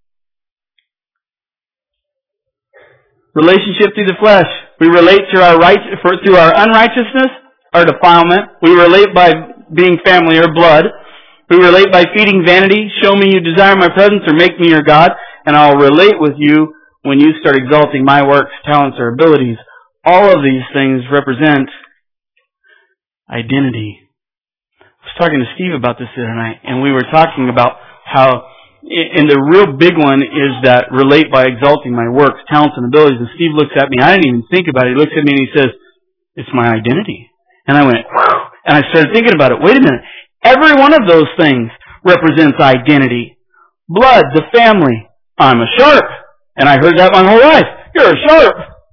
Relationship through the flesh. We relate through our unrighteousness, our defilement. We relate by being family or blood. We relate by feeding vanity. Show me you desire my presence or make me your God, and I'll relate with you when you start exalting my works, talents, or abilities. All of these things represent identity. I was talking to Steve about this the other night, and we were talking about how, and the real big one is that relate by exalting my works, talents, and abilities. And Steve looks at me. I didn't even think about it. He looks at me and he says, it's my identity. And I went, wow. And I started thinking about it. Wait a minute. Every one of those things represents identity. Blood, the family. I'm a sharp. And I heard that my whole life. You're a sharp.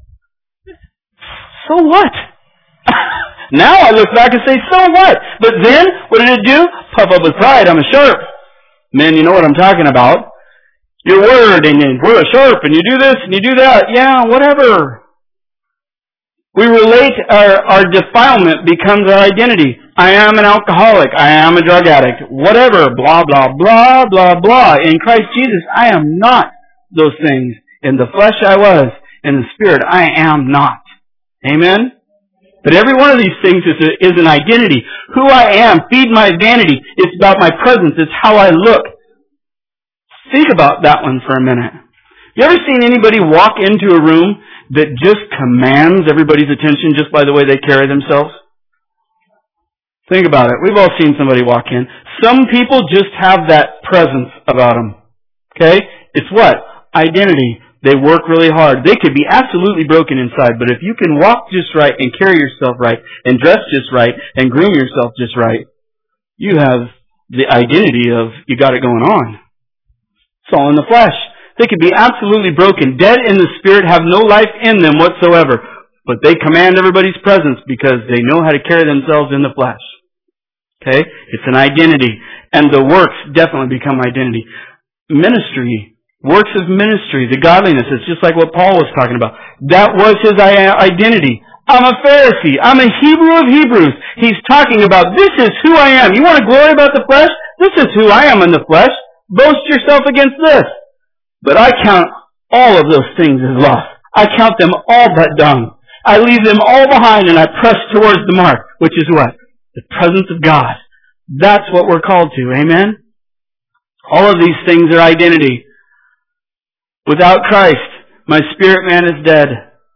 So what? Now I look back and say, so what? But then, what did it do? Puff up with pride. I'm a sharp. Men, you know what I'm talking about. Your word, and we're a sharp, and you do this, and you do that. Yeah, whatever. We relate, our defilement becomes our identity. I am an alcoholic. I am a drug addict. Whatever. Blah, blah, blah, blah, blah. In Christ Jesus, I am not those things. In the flesh I was. In the spirit I am not. Amen? But every one of these things is an identity. Who I am, feed my vanity. It's about my presence. It's how I look. Think about that one for a minute. You ever seen anybody walk into a room that just commands everybody's attention just by the way they carry themselves? Think about it. We've all seen somebody walk in. Some people just have that presence about them. Okay? It's what? Identity. They work really hard. They could be absolutely broken inside, but if you can walk just right and carry yourself right and dress just right and groom yourself just right, you have the identity of you got it going on. It's all in the flesh. They could be absolutely broken, dead in the spirit, have no life in them whatsoever, but they command everybody's presence because they know how to carry themselves in the flesh. Okay? It's an identity. And the works definitely become identity. Ministry. Works of ministry, the godliness, it's just like what Paul was talking about. That was his identity. I'm a Pharisee. I'm a Hebrew of Hebrews. He's talking about, this is who I am. You want to glory about the flesh? This is who I am in the flesh. Boast yourself against this. But I count all of those things as loss. I count them all but dung. I leave them all behind and I press towards the mark, which is what? The presence of God. That's what we're called to. Amen? All of these things are identity. Without Christ, my spirit man is dead.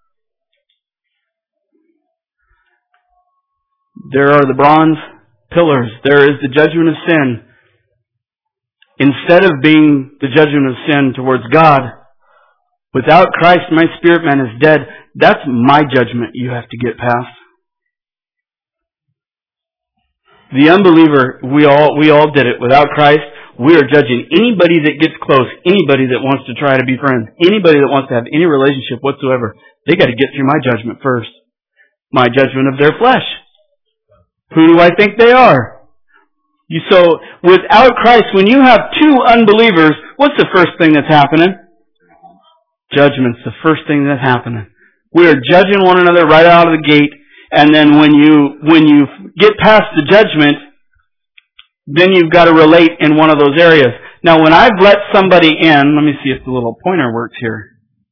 There are the bronze pillars. There is the judgment of sin. Instead of being the judgment of sin towards God, without Christ, my spirit man is dead. That's my judgment you have to get past. The unbeliever, we all did it. Without Christ, we are judging anybody that gets close, anybody that wants to try to be friends, anybody that wants to have any relationship whatsoever. They got to get through my judgment first. My judgment of their flesh. Who do I think they are? So without Christ, when you have two unbelievers, what's the first thing that's happening? Judgment's the first thing that's happening. We are judging one another right out of the gate, and then when you get past the judgment, then you've got to relate in one of those areas. Now, when I've let somebody in, let me see if the little pointer works here.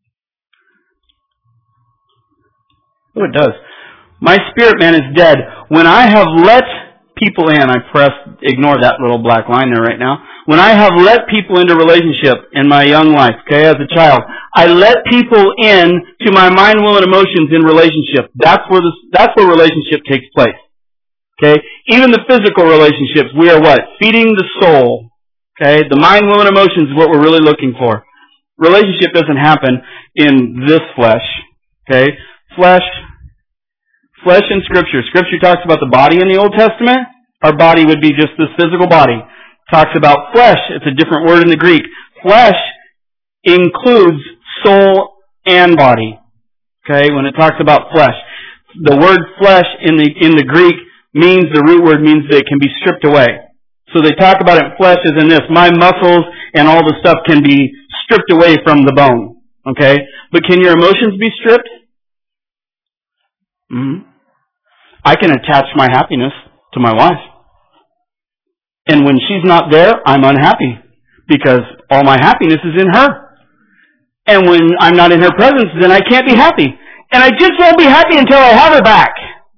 Oh, it does. My spirit man is dead. When I have let people in, ignore that little black line there right now. When I have let people into relationship in my young life, okay, as a child, I let people in to my mind, will, and emotions in relationship. That's where relationship takes place. Okay? Even the physical relationships, we are what? Feeding the soul. Okay? The mind, will, and emotions is what we're really looking for. Relationship doesn't happen in this flesh. Okay? Flesh in Scripture. Scripture talks about the body in the Old Testament. Our body would be just this physical body. Talks about flesh. It's a different word in the Greek. Flesh includes soul and body. Okay? When it talks about flesh. The word flesh in the Greek means, the root word means that it can be stripped away. So they talk about it, flesh as in this. My muscles and all the stuff can be stripped away from the bone. Okay? But can your emotions be stripped? I can attach my happiness to my wife. And when she's not there, I'm unhappy. Because all my happiness is in her. And when I'm not in her presence, then I can't be happy. And I just won't be happy until I have her back.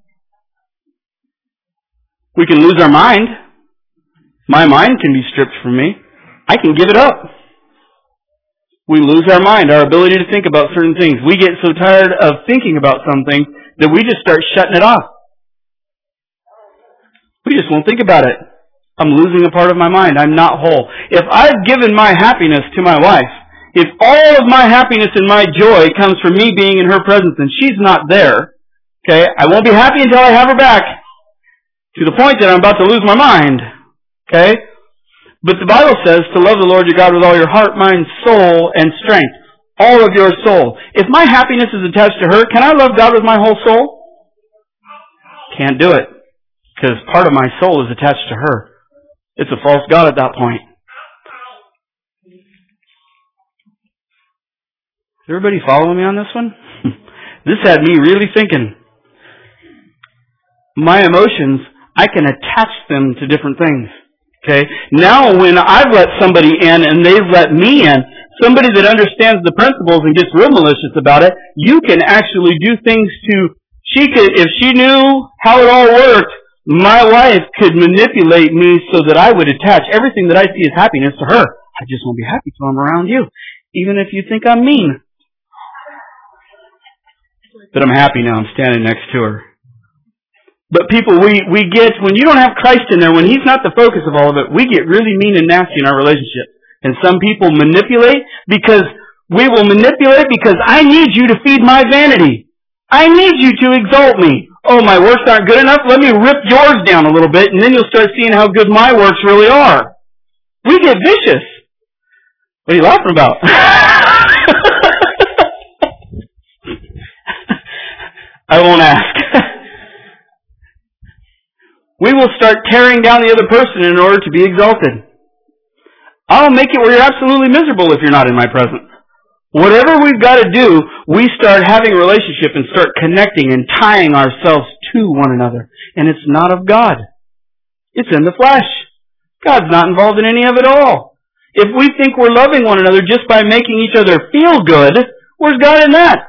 We can lose our mind. My mind can be stripped from me. I can give it up. We lose our mind, our ability to think about certain things. We get so tired of thinking about something that we just start shutting it off. We just won't think about it. I'm losing a part of my mind. I'm not whole. If I've given my happiness to my wife, if all of my happiness and my joy comes from me being in her presence and she's not there, okay, I won't be happy until I have her back. To the point that I'm about to lose my mind. Okay? But the Bible says to love the Lord your God with all your heart, mind, soul, and strength. All of your soul. If my happiness is attached to her, can I love God with my whole soul? Can't do it. Because part of my soul is attached to her. It's a false god at that point. Is everybody following me on this one? This had me really thinking. My emotions, I can attach them to different things. Okay? Now when I've let somebody in and they've let me in, somebody that understands the principles and gets real malicious about it, you can actually do things if she knew how it all worked, my wife could manipulate me so that I would attach everything that I see as happiness to her. I just won't be happy till I'm around you. Even if you think I'm mean. But I'm happy now. I'm standing next to her. But people, we get, when you don't have Christ in there, when He's not the focus of all of it, we get really mean and nasty in our relationship. And some people manipulate because I need you to feed my vanity. I need you to exalt me. Oh, my works aren't good enough? Let me rip yours down a little bit, and then you'll start seeing how good my works really are. We get vicious. What are you laughing about? I won't ask. We will start tearing down the other person in order to be exalted. I'll make it where you're absolutely miserable if you're not in my presence. Whatever we've got to do, we start having a relationship and start connecting and tying ourselves to one another. And it's not of God. It's in the flesh. God's not involved in any of it all. If we think we're loving one another just by making each other feel good, where's God in that?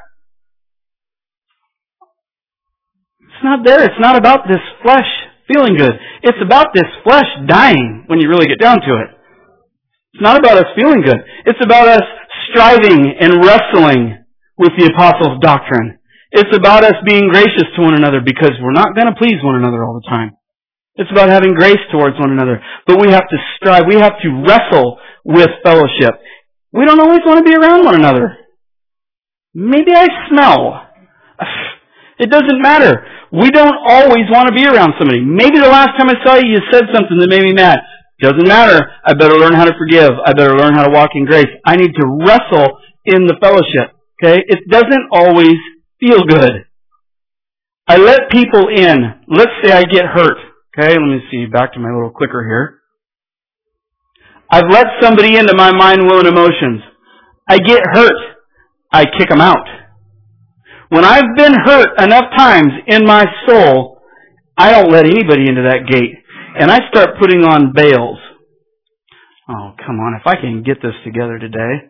It's not there. It's not about this flesh feeling good. It's about this flesh dying when you really get down to it. It's not about us feeling good. It's about us striving and wrestling with the apostles' doctrine. It's about us being gracious to one another because we're not going to please one another all the time. It's about having grace towards one another. But we have to strive. We have to wrestle with fellowship. We don't always want to be around one another. Maybe I smell. It doesn't matter. We don't always want to be around somebody. Maybe the last time I saw you, you said something that made me mad. Doesn't matter. I better learn how to forgive. I better learn how to walk in grace. I need to wrestle in the fellowship. Okay? It doesn't always feel good. I let people in. Let's say I get hurt. Okay, let me see. Back to my little clicker here. I've let somebody into my mind, will, and emotions. I get hurt. I kick them out. When I've been hurt enough times in my soul, I don't let anybody into that gate. And I start putting on veils. Oh, come on. If I can get this together today,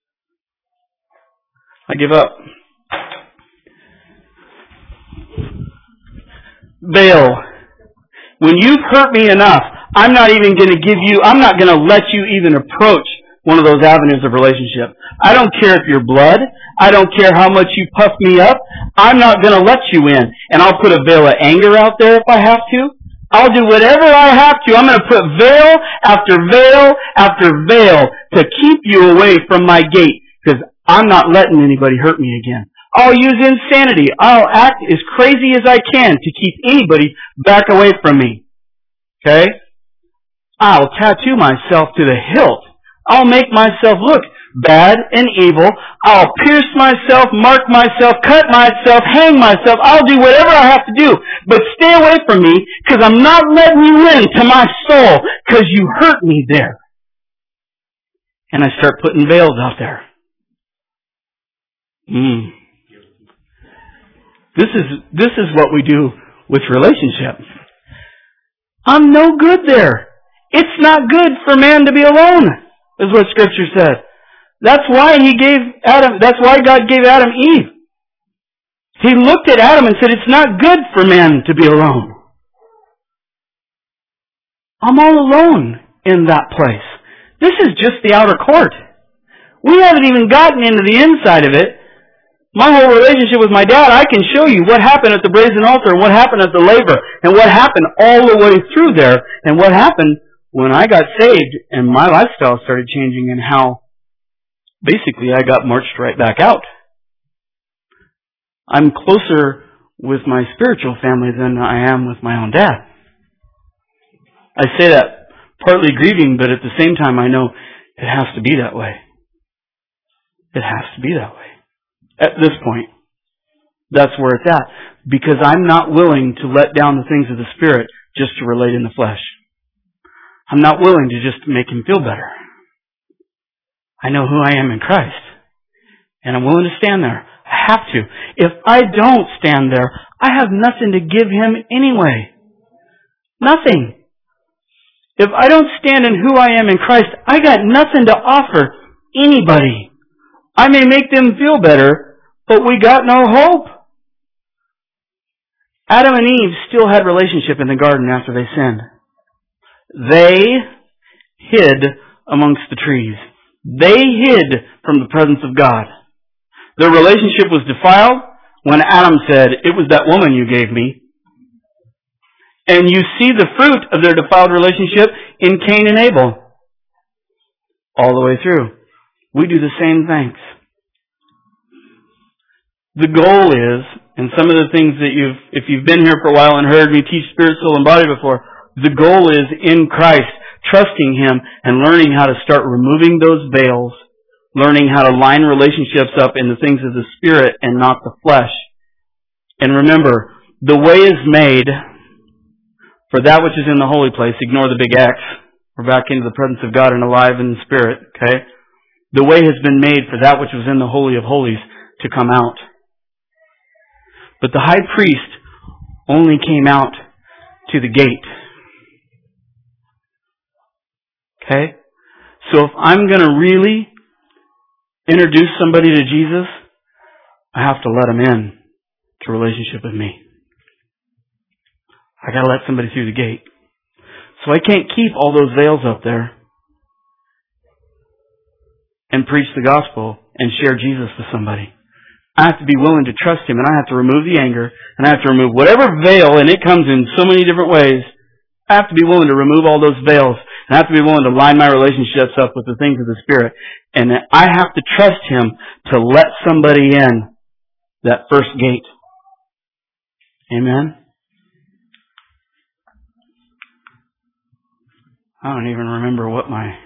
I give up. Veil. When you've hurt me enough, I'm not going to let you even approach one of those avenues of relationship. I don't care if you're blood. I don't care how much you puff me up. I'm not going to let you in. And I'll put a veil of anger out there if I have to. I'll do whatever I have to. I'm going to put veil after veil after veil to keep you away from my gate, because I'm not letting anybody hurt me again. I'll use insanity. I'll act as crazy as I can to keep anybody back away from me. Okay? I'll tattoo myself to the hilt. I'll make myself look bad and evil. I'll pierce myself, mark myself, cut myself, hang myself. I'll do whatever I have to do. But stay away from me, because I'm not letting you into my soul, because you hurt me there. And I start putting veils out there. This is what we do with relationships. I'm no good there. It's not good for man to be alone, is what Scripture said. That's why God gave Adam Eve. He looked at Adam and said, it's not good for man to be alone. I'm all alone in that place. This is just the outer court. We haven't even gotten into the inside of it. My whole relationship with my dad, I can show you what happened at the brazen altar, and what happened at the laver, and what happened all the way through there, and what happened when I got saved and my lifestyle started changing, and how basically I got marched right back out. I'm closer with my spiritual family than I am with my own dad. I say that partly grieving, but at the same time I know it has to be that way. It has to be that way. At this point, that's where it's at. Because I'm not willing to let down the things of the Spirit just to relate in the flesh. I'm not willing to just make him feel better. I know who I am in Christ. And I'm willing to stand there. I have to. If I don't stand there, I have nothing to give him anyway. Nothing. If I don't stand in who I am in Christ, I got nothing to offer anybody. I may make them feel better, but we got no hope. Adam and Eve still had relationship in the garden after they sinned. They hid amongst the trees. They hid from the presence of God. Their relationship was defiled when Adam said, "It was that woman you gave me." And you see the fruit of their defiled relationship in Cain and Abel. All the way through. We do the same things. The goal is, and some of the things that if you've been here for a while and heard me teach spirit, soul, and body before, the goal is in Christ, trusting him and learning how to start removing those veils, learning how to line relationships up in the things of the Spirit and not the flesh. And remember, the way is made for that which is in the holy place. Ignore the big X. We're back into the presence of God and alive in the Spirit, okay? The way has been made for that which was in the Holy of Holies to come out. But the high priest only came out to the gate. Okay? So if I'm going to really introduce somebody to Jesus, I have to let them in to a relationship with me. I got to let somebody through the gate. So I can't keep all those veils up there and preach the gospel and share Jesus with somebody. I have to be willing to trust him, and I have to remove the anger, and I have to remove whatever veil, and it comes in so many different ways. I have to be willing to remove all those veils, and I have to be willing to line my relationships up with the things of the Spirit. And I have to trust him to let somebody in that first gate. Amen? I don't even remember where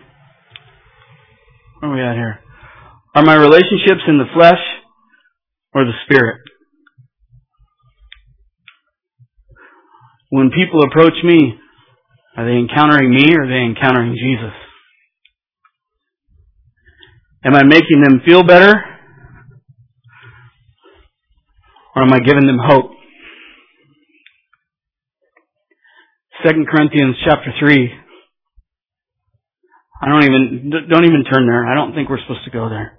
are we at here? Are my relationships in the flesh or the Spirit? When people approach me, are they encountering me or are they encountering Jesus? Am I making them feel better? Or am I giving them hope? 2 Corinthians chapter 3. Don't even turn there. I don't think we're supposed to go there.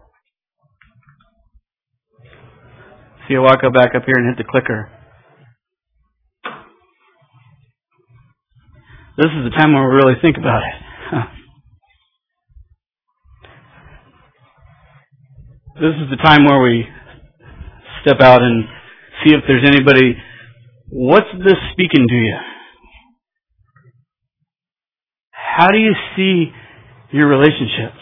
See, I'll walk back up here and hit the clicker. This is the time where we really think about it. This is the time where we step out and see if there's anybody. What's this speaking to you? How do you see your relationships?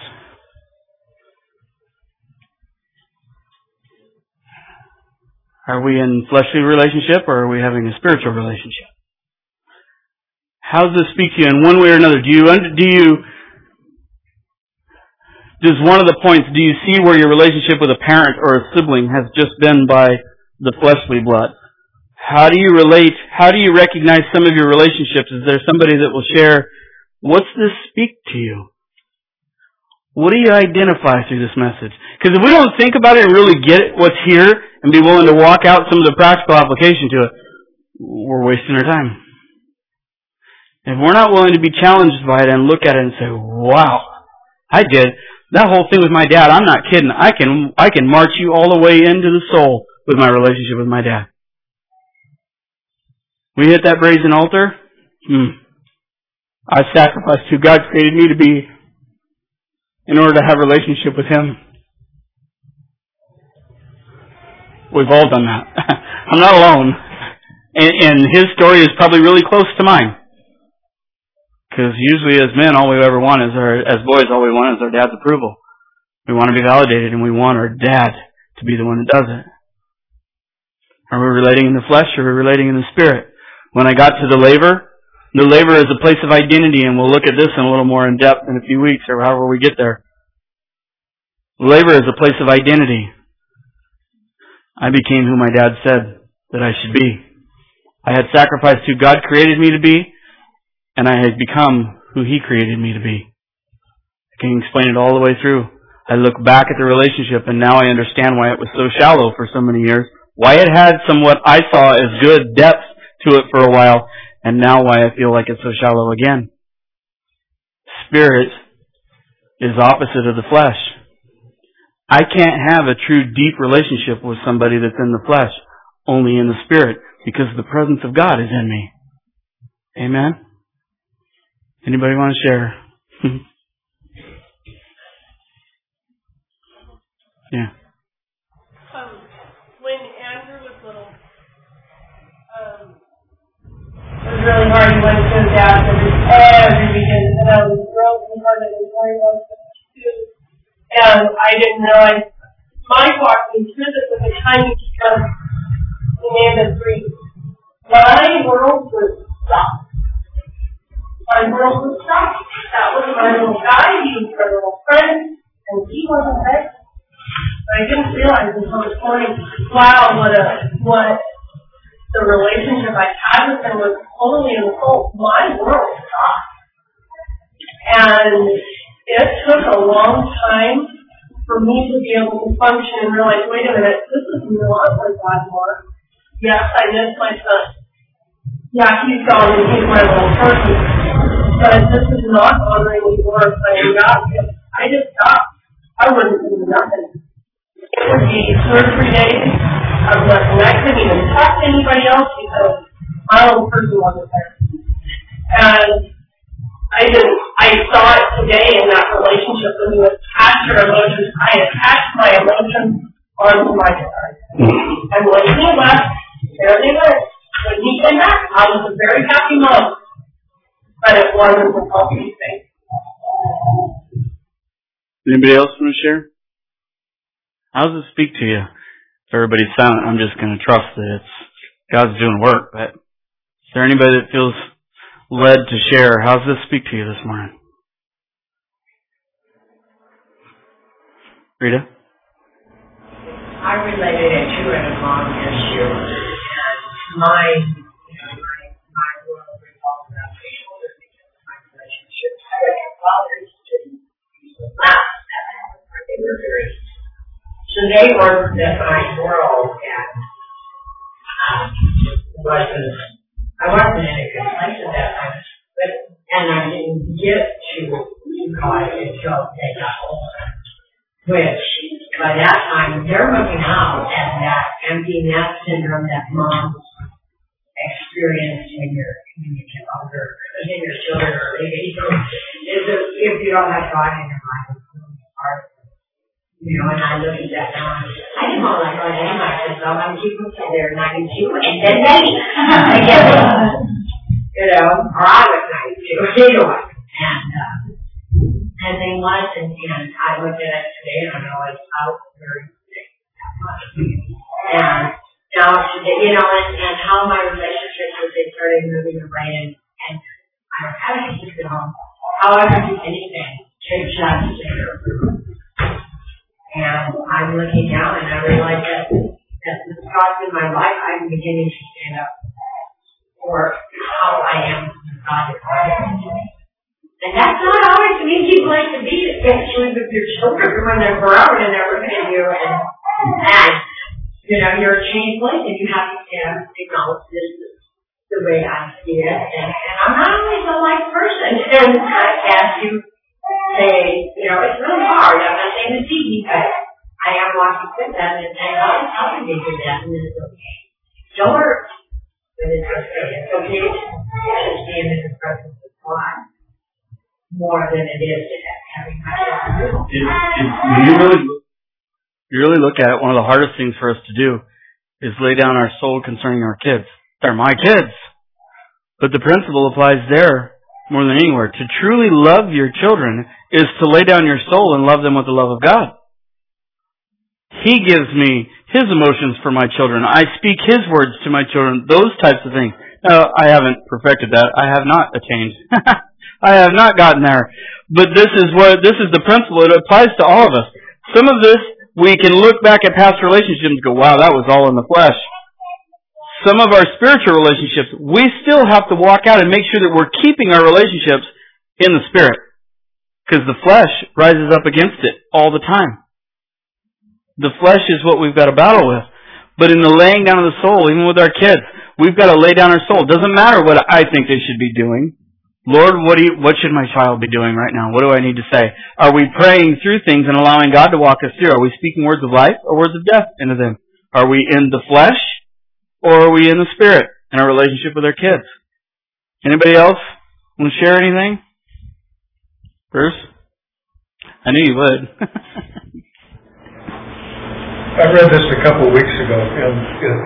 Are we in fleshly relationship or are we having a spiritual relationship? How does this speak to you in one way or another? Does one of the points, do you see where your relationship with a parent or a sibling has just been by the fleshly blood? How do you relate? How do you recognize some of your relationships? Is there somebody that will share, what's this speak to you? What do you identify through this message? Because if we don't think about it and really get what's here and be willing to walk out some of the practical application to it, we're wasting our time. If we're not willing to be challenged by it and look at it and say, wow, I did that whole thing with my dad. I'm not kidding. I can march you all the way into the soul with my relationship with my dad. We hit that brazen altar. I sacrificed who God created me to be in order to have a relationship with Him. We've all done that. I'm not alone. And his story is probably really close to mine. Because usually as men, all we ever want is as boys, all we want is our dad's approval. We want to be validated and we want our dad to be the one that does it. Are we relating in the flesh or are we relating in the spirit? When I got to the laver is a place of identity, and we'll look at this in a little more in depth in a few weeks or however we get there. The laver is a place of identity. I became who my dad said that I should be. I had sacrificed who God created me to be, and I had become who He created me to be. I can explain it all the way through. I look back at the relationship, and now I understand why it was so shallow for so many years, why it had somewhat I saw as good depth to it for a while, and now why I feel like it's so shallow again. Spirit is opposite of the flesh. I can't have a true deep relationship with somebody that's in the flesh, only in the spirit, because the presence of God is in me. Amen? Anybody want to share? Yeah. When Andrew was little, it was really hard. He went to his dad every weekend, and I was broken hearted and very much too. And I didn't realize my walking through this at the time because he named it 3. My world was stopped. My world was stopped. That was my little guy. He was my little friend, and he wasn't there. I didn't realize until this morning, wow, what the relationship I had with him was totally in the soul. My world stopped. And it took a long time for me to be able to function and realize, wait a minute, this is not what God wants. Yes, I miss my son. Yeah, he's gone and he's my little person. But this is not honoring the glorifying God. I just stopped. I wouldn't do nothing. It would be 2 or 3 days of nothing. I couldn't even talk to anybody else because my own person wasn't there. And I saw it today in that relationship when you attach your emotions. I attached my emotions onto my dad. And when he left, there they went. When he came back, I was a very happy mom. But it wasn't a healthy thing. Anybody else want to share? How does it speak to you? If everybody's silent, I'm just going to trust that God's doing work. But is there anybody that feels led to share? How does this speak to you this morning? Rita? I related it to a mom issue. And my they weren't in my world, and I wasn't in a good place at that time. And I didn't get to college until they got older. Which, by that time, they're looking out at that empty nest syndrome that moms experience when you're older, when your children are leaving. If you don't have God in your life, it's really hard. You know, and I look at that now, I didn't want to like go to anybody. I said, I'm going to keep them there, and I can do it. And then they, you know, or I was nice too, anyway. And they was, and I looked at it today, and I know it's out very sick that much. And now, you know, and how my relationships with they started moving away, and I don't have anything to go. However, do anything to just and I'm looking down, and I realize that the spots in my life, I'm beginning to stand up for how I am with God. And that's not always an easy place to be, especially with your children when they're grown and they're looking at you, and you know, you're a changeling, and you have to stand and acknowledge this is the way I see it, and I'm not always a like person, and as you say, you know, it's really hard. I'm not saying it's easy, but I am walking with them and saying, oh, it's helping me do that, and it's okay. Don't hurt, but it's okay. It's okay to stand in the presence of God more than it is to having my children. You really look at it, one of the hardest things for us to do is lay down our soul concerning our kids. They're my kids. But the principle applies there more than anywhere. To truly love your children is to lay down your soul and love them with the love of God. He gives me His emotions for my children. I speak His words to my children. Those types of things. Now, I haven't perfected that. I have not attained. I have not gotten there. But this is the principle. It applies to all of us. Some of this, we can look back at past relationships and go, wow, that was all in the flesh. Some of our spiritual relationships, we still have to walk out and make sure that we're keeping our relationships in the Spirit. Because the flesh rises up against it all the time. The flesh is what we've got to battle with. But in the laying down of the soul, even with our kids, we've got to lay down our soul. It doesn't matter what I think they should be doing. Lord, what should my child be doing right now? What do I need to say? Are we praying through things and allowing God to walk us through? Are we speaking words of life or words of death into them? Are we in the flesh or are we in the Spirit in our relationship with our kids? Anybody else want to share anything? Bruce? I knew you would. I read this a couple of weeks ago, and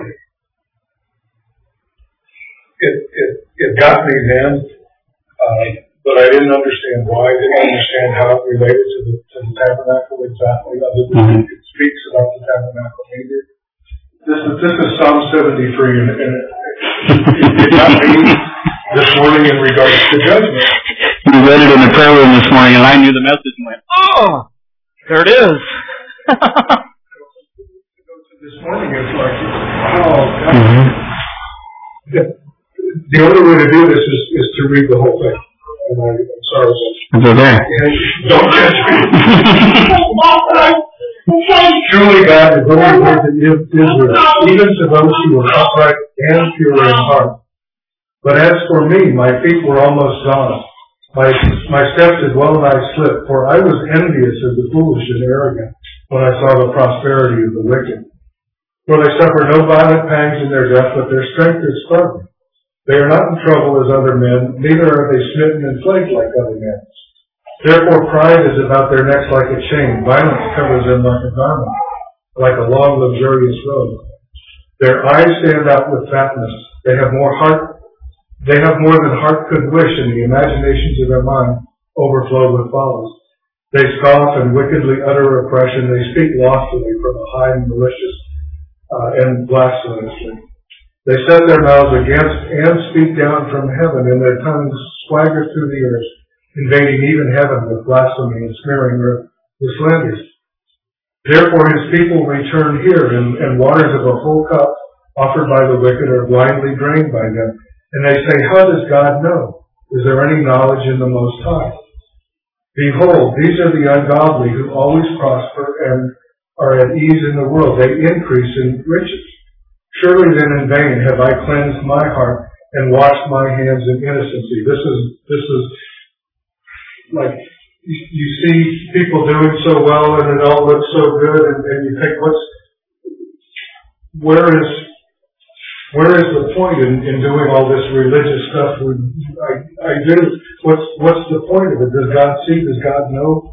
it got me then. But I didn't understand why. I didn't understand how it related to the tabernacle exactly, other than it speaks about the tabernacle neither. This is Psalm 73, and it got me this morning in regards to judgment. You read it in the prayer room this morning, and I knew the message and went, oh, there it is. This morning it's like, oh, God. The only way to do this is to read the whole thing. And I'm sorry. It's okay. Don't judge me. Truly, God, the glory of Israel, even to those who were upright and pure in heart. But as for me, my feet were almost gone. My steps had well nigh slipped, for I was envious of the foolish and arrogant when I saw the prosperity of the wicked. For they suffer no violent pangs in their death, but their strength is firm. They are not in trouble as other men, neither are they smitten and plagued like other men. Therefore pride is about their necks like a chain, violence covers them like a garment, like a long luxurious robe. Their eyes stand out with fatness. They have more than heart could wish, and the imaginations of their mind overflow with follies. They scoff and wickedly utter oppression. They speak loftily from a high and malicious and blasphemously. They set their mouths against and speak down from heaven, and their tongues swagger through the earth, invading even heaven with blasphemy and smearing earth with slanders. Therefore his people return here, and waters of a full cup offered by the wicked are blindly drained by them. And they say, how does God know? Is there any knowledge in the Most High? Behold, these are the ungodly who always prosper and are at ease in the world. They increase in riches. Surely then in vain have I cleansed my heart and washed my hands in innocency. This is like, you see people doing so well and it all looks so good, and you think, where is the point in doing all this religious stuff? I do. What's the point of it? Does God see? Does God know?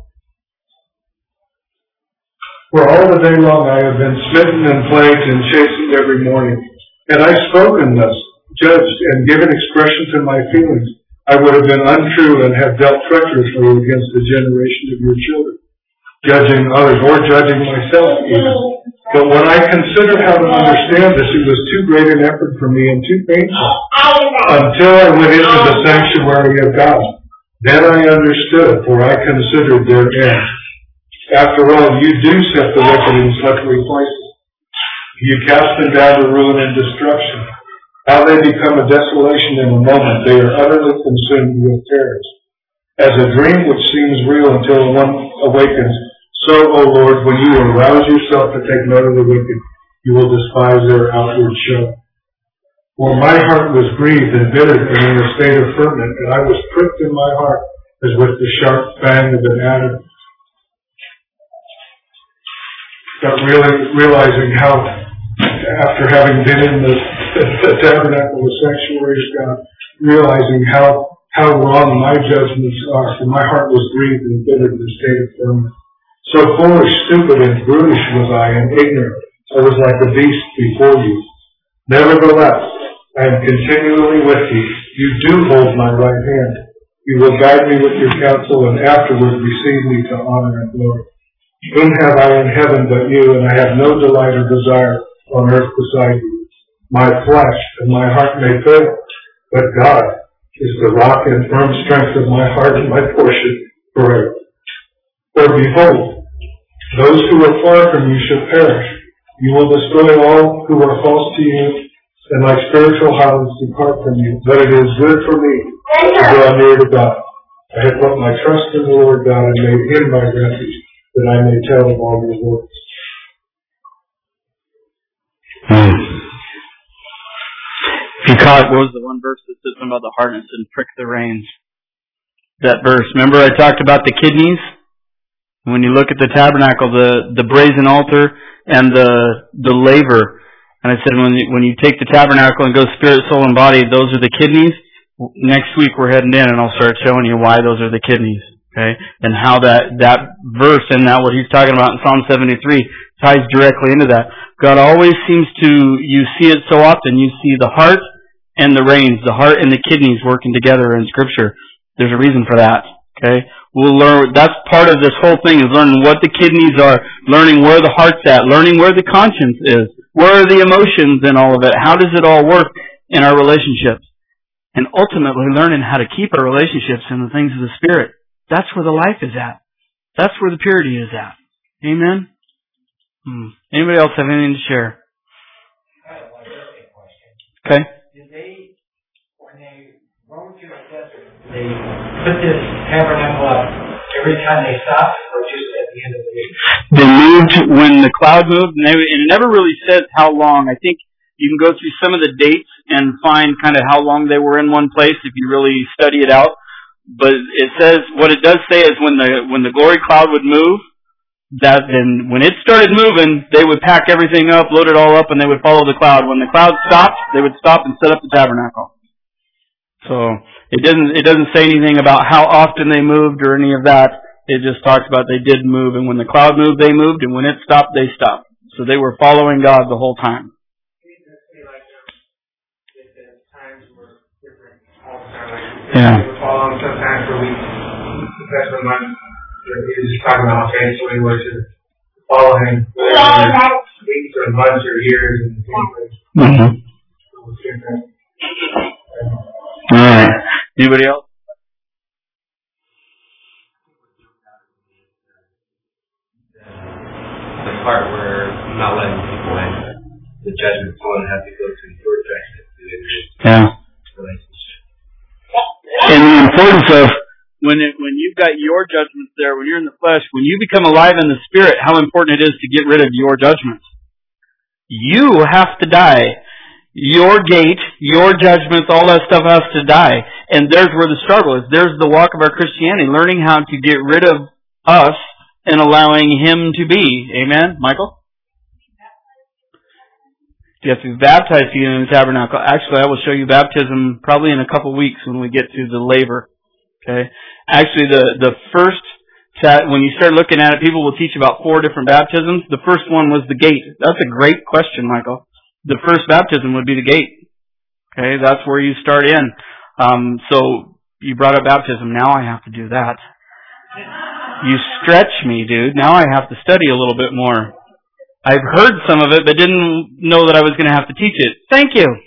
For all the day long I have been smitten and plagued and chastened every morning. Had I spoken thus, judged, and given expression to my feelings, I would have been untrue and have dealt treacherously against the generation of your children, judging others or judging myself even. But when I considered how to understand this, it was too great an effort for me and too painful, until I went into the sanctuary of God. Then I understood, for I considered their end. After all, you do set the wicked in slippery places. You cast them down to ruin and destruction. How they become a desolation in a moment. They are utterly consumed with terrors. As a dream which seems real until one awakens, so, O Lord, when you arouse yourself to take note of the wicked, you will despise their outward show. For my heart was grieved and bitter and in a state of ferment, and I was pricked in my heart as with the sharp fang of an adder. But realizing how, after having been in the tabernacle, the sanctuary of God, realizing how wrong my judgments are, for my heart was grieved and bitter in a state of ferment. So foolish, stupid, and brutish was I, and ignorant. I was like a beast before you. Nevertheless, I am continually with you. You do hold my right hand. You will guide me with your counsel, and afterward receive me to honor and glory. Whom have I in heaven but you, and I have no delight or desire on earth beside you. My flesh and my heart may fail, but God is the rock and firm strength of my heart and my portion forever. For behold, those who are far from you shall perish. You will destroy all who are false to you, and my spiritual houses depart from you. But it is good for me to draw near to God. I have put my trust in the Lord God and made him my refuge, that I may tell of all your works. If you caught, what was the one verse that says something about the hardness and prick the reins? That verse. Remember I talked about the kidneys? When you look at the tabernacle, the brazen altar and the laver, and I said when you take the tabernacle and go spirit, soul, and body, those are the kidneys. Next week we're heading in, and I'll start showing you why those are the kidneys. Okay, and how that verse and now what he's talking about in Psalm 73 ties directly into that. God always seems to, you see it so often, you see the heart and the reins, the heart and the kidneys working together in Scripture. There's a reason for that. Okay, we'll learn. That's part of this whole thing, is learning what the kidneys are, learning where the heart's at, learning where the conscience is, where are the emotions and all of it. How does it all work in our relationships, and ultimately learning how to keep our relationships in the things of the Spirit. That's where the life is at. That's where the purity is at. Amen? Anybody else have anything to share? I have one interesting question. Okay. Did they, when they roamed through the desert, they put this tabernacle up every time they stopped, or just at the end of the week? They moved when the cloud moved, and it never really says how long. I think you can go through some of the dates and find kind of how long they were in one place if you really study it out. But it says, what it does say is when the glory cloud would move, that then when it started moving, they would pack everything up, load it all up, and they would follow the cloud. When the cloud stopped, they would stop and set up the tabernacle. So it doesn't say anything about how often they moved or any of that. It just talks about they did move, and when the cloud moved, they moved, and when it stopped, they stopped. So they were following God the whole time. Yeah. Following sometimes for weeks. That's when he was just talking about faithfully was to follow him weeks or months or years and things. All right. Anybody else? The part where I'm not letting people in, the judgment's going to have to go through your judgment. Yeah. And the importance of when you've got your judgments there, when you're in the flesh, when you become alive in the Spirit, how important it is to get rid of your judgments. You have to die. Your gate, your judgments, all that stuff has to die. And there's where the struggle is. There's the walk of our Christianity, learning how to get rid of us and allowing Him to be. Amen? Michael? You have to be baptized to get in the tabernacle. Actually, I will show you baptism probably in a couple weeks when we get to the laver. Okay? Actually, the first, when you start looking at it, people will teach about 4 different baptisms. The first one was the gate. That's a great question, Michael. The first baptism would be the gate. Okay? That's where you start in. So, you brought up baptism. Now I have to do that. You stretch me, dude. Now I have to study a little bit more. I've heard some of it, but didn't know that I was going to have to teach it. Thank you.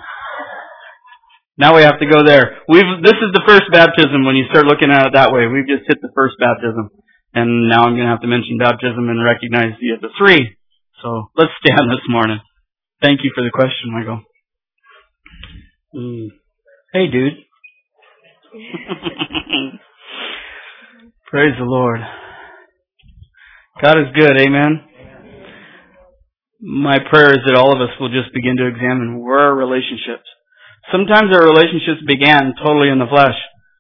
Now we have to go there. This is the first baptism when you start looking at it that way. We've just hit the first baptism. And now I'm going to have to mention baptism and recognize the other 3. So let's stand this morning. Thank you for the question, Michael. Hey, dude. Praise the Lord. God is good, amen? My prayer is that all of us will just begin to examine where our relationships. Sometimes our relationships began totally in the flesh.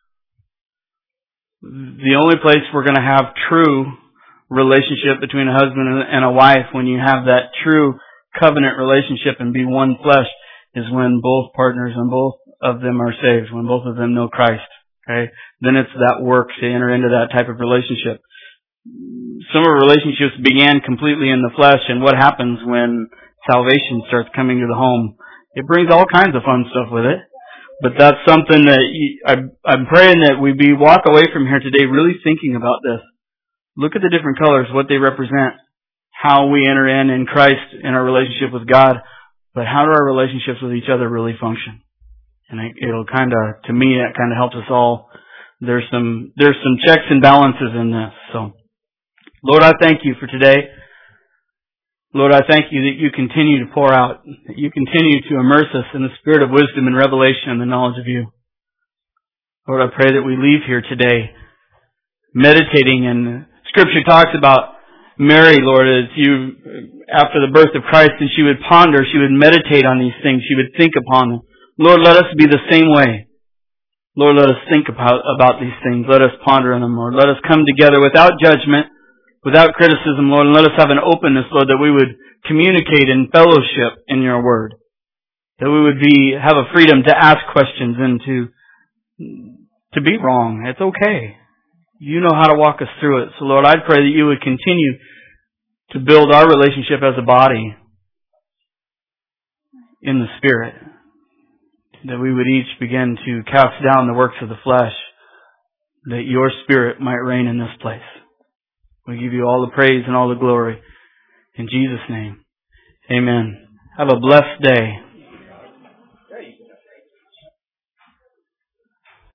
The only place we're going to have true relationship between a husband and a wife, when you have that true covenant relationship and be one flesh, is when both partners and both of them are saved, when both of them know Christ. Okay? Then it's that work to enter into that type of relationship. Some of our relationships began completely in the flesh, and what happens when salvation starts coming to the home? It brings all kinds of fun stuff with it. But that's something that I'm praying that we walk away from here today really thinking about this. Look at the different colors, what they represent, how we enter in Christ in our relationship with God, but how do our relationships with each other really function? And it'll to me, that kind of helps us all. There's some checks and balances in this, so. Lord, I thank you for today. Lord, I thank you that you continue to pour out, that you continue to immerse us in the spirit of wisdom and revelation and the knowledge of you. Lord, I pray that we leave here today meditating, and Scripture talks about Mary, Lord, after the birth of Christ, and she would ponder, she would meditate on these things, she would think upon them. Lord, let us be the same way. Lord, let us think about these things. Let us ponder on them, Lord. Let us come together without judgment, without criticism, Lord, and let us have an openness, Lord, that we would communicate in fellowship in your word. That we would have a freedom to ask questions and to be wrong. It's okay. You know how to walk us through it. So, Lord, I pray that you would continue to build our relationship as a body in the Spirit. That we would each begin to cast down the works of the flesh. That your Spirit might reign in this place. We give you all the praise and all the glory. In Jesus' name, amen. Have a blessed day.